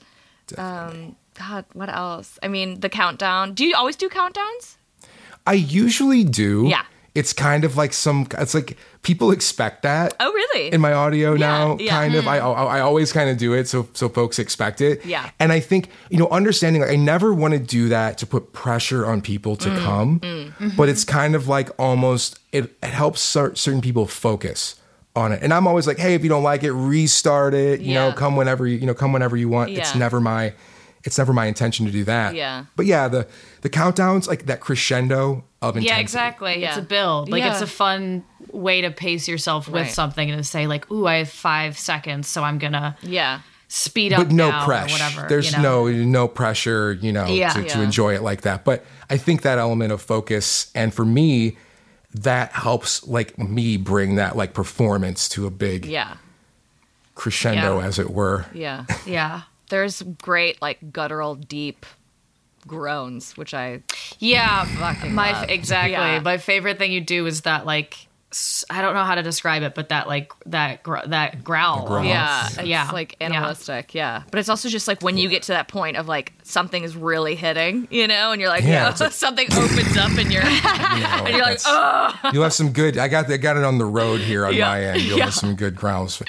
Speaker 3: God, what else? I mean, the countdown. Do you always do countdowns?
Speaker 5: I usually do.
Speaker 3: Yeah.
Speaker 5: It's kind of like some, it's like people expect that.
Speaker 3: Oh, really?
Speaker 5: In my audio now,
Speaker 3: yeah.
Speaker 5: kind of. I, I I always kind of do it so so folks expect it.
Speaker 3: Yeah.
Speaker 5: And I think, you know, understanding, like, I never want to do that to put pressure on people to
Speaker 3: Mm.
Speaker 5: come, but it's kind of like almost, it, it helps cer- certain people focus on it. And I'm always like, hey, if you don't like it, restart it, you know,
Speaker 3: Yeah.
Speaker 5: come whenever you, you know, come whenever you want. It's
Speaker 3: Yeah.
Speaker 5: never my, it's never my intention to do that.
Speaker 3: Yeah.
Speaker 5: But yeah, the, the countdowns, like that crescendo of intensity.
Speaker 4: Yeah, exactly.
Speaker 3: Yeah.
Speaker 4: It's a build. Like
Speaker 3: Yeah.
Speaker 4: it's a fun way to pace yourself with
Speaker 3: Right.
Speaker 4: something and to say like, "Ooh, I have five seconds, so I'm gonna
Speaker 3: yeah.
Speaker 4: speed up
Speaker 5: But no
Speaker 4: now," or
Speaker 5: pressure.
Speaker 4: whatever.
Speaker 5: There's
Speaker 4: you know?
Speaker 5: no no pressure, you know,
Speaker 4: Yeah.
Speaker 5: to, to
Speaker 3: Yeah.
Speaker 5: enjoy it like that. But I think that element of focus, and for me, that helps like me bring that like performance to a big
Speaker 3: Yeah.
Speaker 5: crescendo,
Speaker 4: Yeah.
Speaker 5: as it were.
Speaker 3: Yeah.
Speaker 4: Yeah.
Speaker 3: There's great, like, guttural, deep groans, which I.
Speaker 4: Yeah,
Speaker 3: Fucking
Speaker 4: my
Speaker 3: love.
Speaker 4: exactly.
Speaker 3: Yeah.
Speaker 4: My favorite thing you do is that like s- I don't know how to describe it, but that like that gr- that growl.
Speaker 5: growl.
Speaker 3: Yeah,
Speaker 4: almost.
Speaker 3: it's
Speaker 4: yeah,
Speaker 3: like
Speaker 4: Yeah.
Speaker 3: animalistic, yeah. But it's also just like when you get to that point of like something is really hitting, you know, and you're like,
Speaker 5: Yeah,
Speaker 3: yeah,
Speaker 5: it's like-
Speaker 3: something opens up in your,
Speaker 5: You know,
Speaker 3: and you're like,
Speaker 5: that's-
Speaker 3: oh,
Speaker 5: You'll have some good. I got I got it on the road here on
Speaker 3: Yeah.
Speaker 5: my end. You'll
Speaker 3: Yeah.
Speaker 5: have some good growls.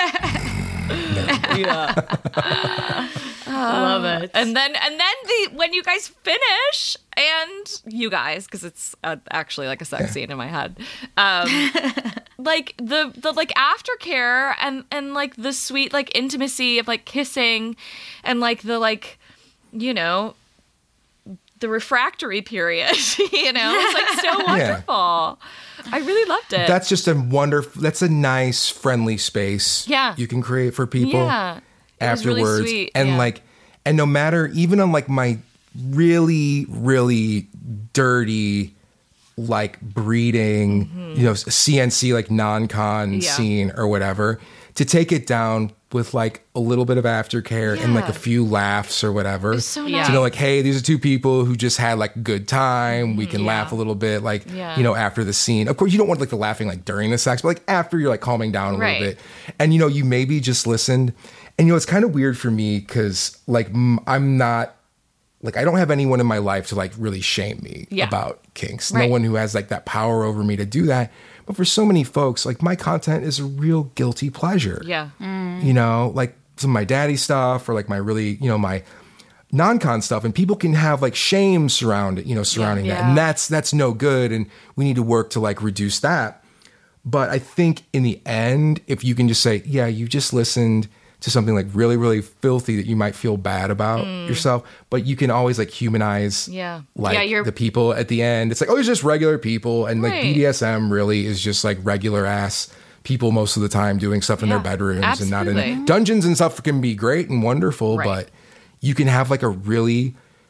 Speaker 3: yeah.
Speaker 4: Love it.
Speaker 3: And then and then the when you guys finish, and you guys, because it's uh, actually like a sex scene in my head, um, like the the like aftercare and and like the sweet like intimacy of like kissing, and like the like, you know, the refractory period, you know, it's like so wonderful. I really loved it.
Speaker 5: That's just a wonderful. That's a nice, friendly space.
Speaker 3: Yeah.
Speaker 5: you can create for people.
Speaker 3: Yeah. It was really
Speaker 5: afterwards,
Speaker 3: sweet,
Speaker 5: and
Speaker 3: yeah.
Speaker 5: like, and no matter, even on like my really, really dirty, like breeding, you know, C N C, like non-con
Speaker 3: Mm-hmm. Yeah.
Speaker 5: scene or whatever, to take it down with like a little bit of aftercare and like
Speaker 3: Yeah.
Speaker 5: a few laughs or whatever.
Speaker 3: It's so
Speaker 4: Yeah.
Speaker 3: nice.
Speaker 5: To know, like, hey, these are two people who just had like a good time. We can
Speaker 3: Yeah.
Speaker 5: laugh a little bit, like,
Speaker 3: Yeah.
Speaker 5: you know, after the scene. Of course, you don't want like the laughing like during the sex, but like after you're like calming down a
Speaker 3: Right.
Speaker 5: little bit. And, you know, you maybe just listened. And, you know, it's kind of weird for me because like m- I'm not, like, I don't have anyone in my life to like really shame me
Speaker 3: Yeah.
Speaker 5: about kinks.
Speaker 3: Right.
Speaker 5: No one who has like that power over me to do that. But for so many folks, like my content is a real guilty pleasure.
Speaker 3: yeah.
Speaker 5: You know, like some of my daddy stuff or like my really, you know, my non-con stuff, and people can have like shame surround it, you know, surrounding that.
Speaker 3: Yeah.
Speaker 5: And that's that's no good. And we need to work to like reduce that. But I think in the end, if you can just say, yeah, you just listened to something like really, really filthy that you might feel bad about yourself, but you can always like humanize
Speaker 3: Yeah.
Speaker 5: like
Speaker 4: Yeah, you're-
Speaker 5: the people at the end. It's like, oh, it's just regular people. And like
Speaker 3: Right.
Speaker 5: B D S M really is just like regular ass people most of the time doing stuff in
Speaker 3: Yeah,
Speaker 5: their bedrooms and not
Speaker 3: absolutely.
Speaker 5: in dungeons and stuff can be great and wonderful,
Speaker 3: Right.
Speaker 5: but you can have like a really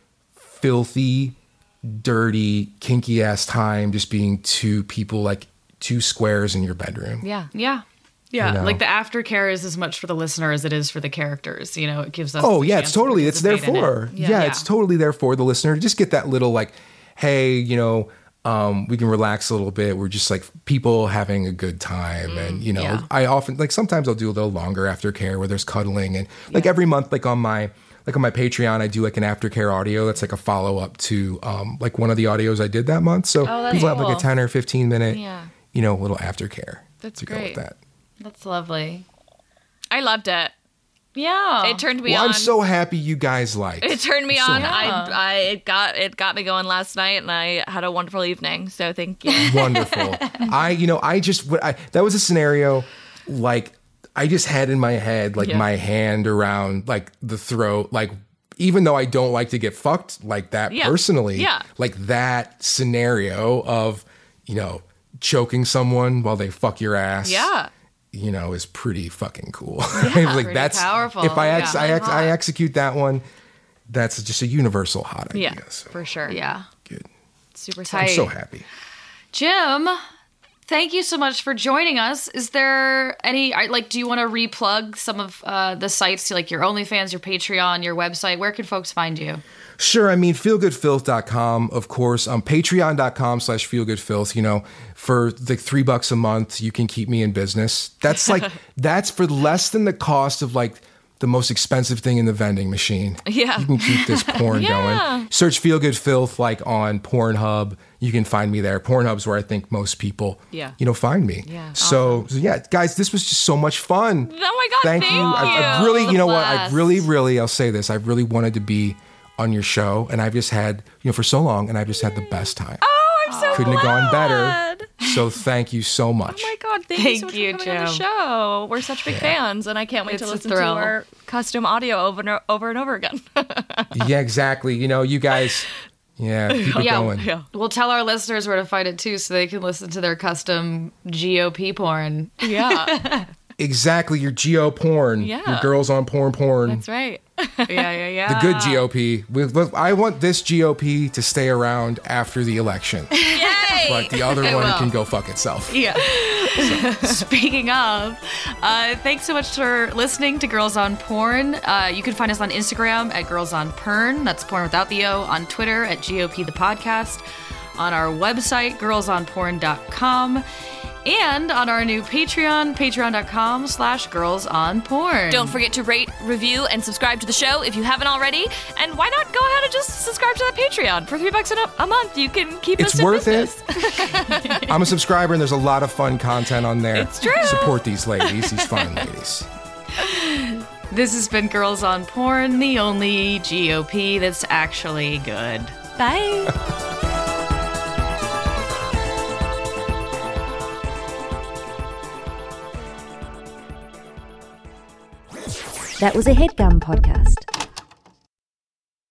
Speaker 5: filthy, dirty, kinky ass time just being two people, like two squares in your bedroom.
Speaker 3: Yeah.
Speaker 4: Yeah. Yeah.
Speaker 5: You know?
Speaker 4: Like the aftercare is as much for the listener as it is for the characters. You know, it gives us.
Speaker 5: Oh
Speaker 4: the
Speaker 5: yeah,
Speaker 4: chance
Speaker 5: it's
Speaker 4: to
Speaker 5: totally, it's there
Speaker 4: participate in it.
Speaker 5: for, yeah,
Speaker 4: Yeah.
Speaker 5: it's totally there for the listener to just get that little like, hey, you know, Um, we can relax a little bit. We're just like people having a good time. Mm, and, you know, yeah. I often, like sometimes I'll do a little longer aftercare where there's cuddling. And like yeah. every month, like on my, like on my Patreon, I do like an aftercare audio. That's like a follow up to um, like one of the audios I did that month. So oh, people cool. have like a ten or fifteen minute, yeah. you know, little aftercare.
Speaker 4: That's
Speaker 5: to
Speaker 4: great.
Speaker 5: Go with that.
Speaker 4: That's lovely.
Speaker 3: I loved it.
Speaker 4: Yeah,
Speaker 3: it turned me
Speaker 5: well,
Speaker 3: on.
Speaker 5: I'm so happy you guys liked it.
Speaker 3: It turned me
Speaker 5: so
Speaker 3: on.
Speaker 5: happy.
Speaker 3: I, I, it got, it got me going last night, and I had a wonderful evening. So thank you.
Speaker 5: Wonderful. I, you know, I just, I, that was a scenario, like I just had in my head, like yeah. my hand around like the throat, like even though I don't like to get fucked like that
Speaker 3: yeah.
Speaker 5: personally,
Speaker 3: yeah.
Speaker 5: like that scenario of, you know, choking someone while they fuck your ass.
Speaker 3: Yeah.
Speaker 5: You know, is pretty fucking cool.
Speaker 4: Yeah,
Speaker 5: like
Speaker 4: pretty
Speaker 5: that's
Speaker 4: powerful.
Speaker 5: If I ex-
Speaker 4: yeah,
Speaker 5: I, ex- I execute that one, that's just a universal hot idea.
Speaker 3: Yeah,
Speaker 5: so.
Speaker 3: for sure.
Speaker 4: Yeah,
Speaker 5: good.
Speaker 3: Super tight.
Speaker 5: I'm so happy.
Speaker 4: Jim, thank you so much for joining us. Is there any like? Do you want to replug some of uh, the sites, like your OnlyFans, your Patreon, your website? Where can folks find you?
Speaker 5: Sure. I mean, feel good filth dot com, of course. Um, Patreon dot com slash feelgoodfilth. You know, for like three bucks a month, you can keep me in business. That's like, that's for less than the cost of like the most expensive thing in the vending machine.
Speaker 3: Yeah.
Speaker 5: You can keep this porn
Speaker 3: yeah.
Speaker 5: going. Search Feel Good Filth like on Pornhub. You can find me there. Pornhub's where I think most people,
Speaker 3: yeah.
Speaker 5: you know, find me.
Speaker 3: Yeah.
Speaker 5: So,
Speaker 3: awesome.
Speaker 5: so yeah, guys, this was just so much fun.
Speaker 3: Oh my God.
Speaker 5: Thank,
Speaker 3: thank
Speaker 5: you.
Speaker 3: you.
Speaker 5: I, I really, you know
Speaker 3: blessed.
Speaker 5: what? I really, really, I'll say this. I really wanted to be on your show, and I've just had, you know, for so long, and I've just had the best time.
Speaker 3: Oh, I'm so
Speaker 5: Couldn't
Speaker 3: glad.
Speaker 5: have gone better. So thank you so much.
Speaker 3: Oh my God, thank,
Speaker 4: Thank
Speaker 3: you so much
Speaker 4: you,
Speaker 3: for coming on the
Speaker 4: Jim.
Speaker 3: show. We're such big
Speaker 5: Yeah.
Speaker 3: fans, and I can't wait
Speaker 4: It's
Speaker 3: to
Speaker 4: a
Speaker 3: listen to
Speaker 4: thrill.
Speaker 3: our custom audio over and over and over again.
Speaker 5: Yeah, exactly. You know, you guys, yeah, keep it
Speaker 4: Yeah,
Speaker 5: going.
Speaker 3: yeah.
Speaker 4: We'll tell our listeners where to find it too, so they can listen to their custom G O P porn.
Speaker 3: Yeah,
Speaker 5: Exactly, your G O porn.
Speaker 3: Yeah.
Speaker 5: Your girls on porn porn.
Speaker 3: that's right.
Speaker 4: Yeah, yeah, yeah.
Speaker 5: The good G O P. We, we- I want this G O P to stay around after the election.
Speaker 3: Yay!
Speaker 5: But the other
Speaker 4: It
Speaker 5: one
Speaker 4: will.
Speaker 5: can go fuck itself.
Speaker 4: Yeah. Speaking of, uh, thanks so much for listening to Girls on Porn. Uh, you can find us on Instagram at Girls on Pern. That's porn without the O. On Twitter at G O P the podcast. On our website, girls on porn dot com. And on our new Patreon, patreon dot com slash girls on porn.
Speaker 3: Don't forget to rate, review, and subscribe to the show if you haven't already. And why not go ahead and just subscribe to the Patreon for three bucks a, a month? You can keep
Speaker 5: It's
Speaker 3: us in
Speaker 5: worth
Speaker 3: business.
Speaker 5: it. I'm a subscriber, and there's a lot of fun content on there.
Speaker 3: It's true.
Speaker 5: Support these ladies, these fine ladies.
Speaker 4: This has been Girls on Porn, the only G O P that's actually good.
Speaker 3: Bye.
Speaker 1: That was a HeadGum podcast.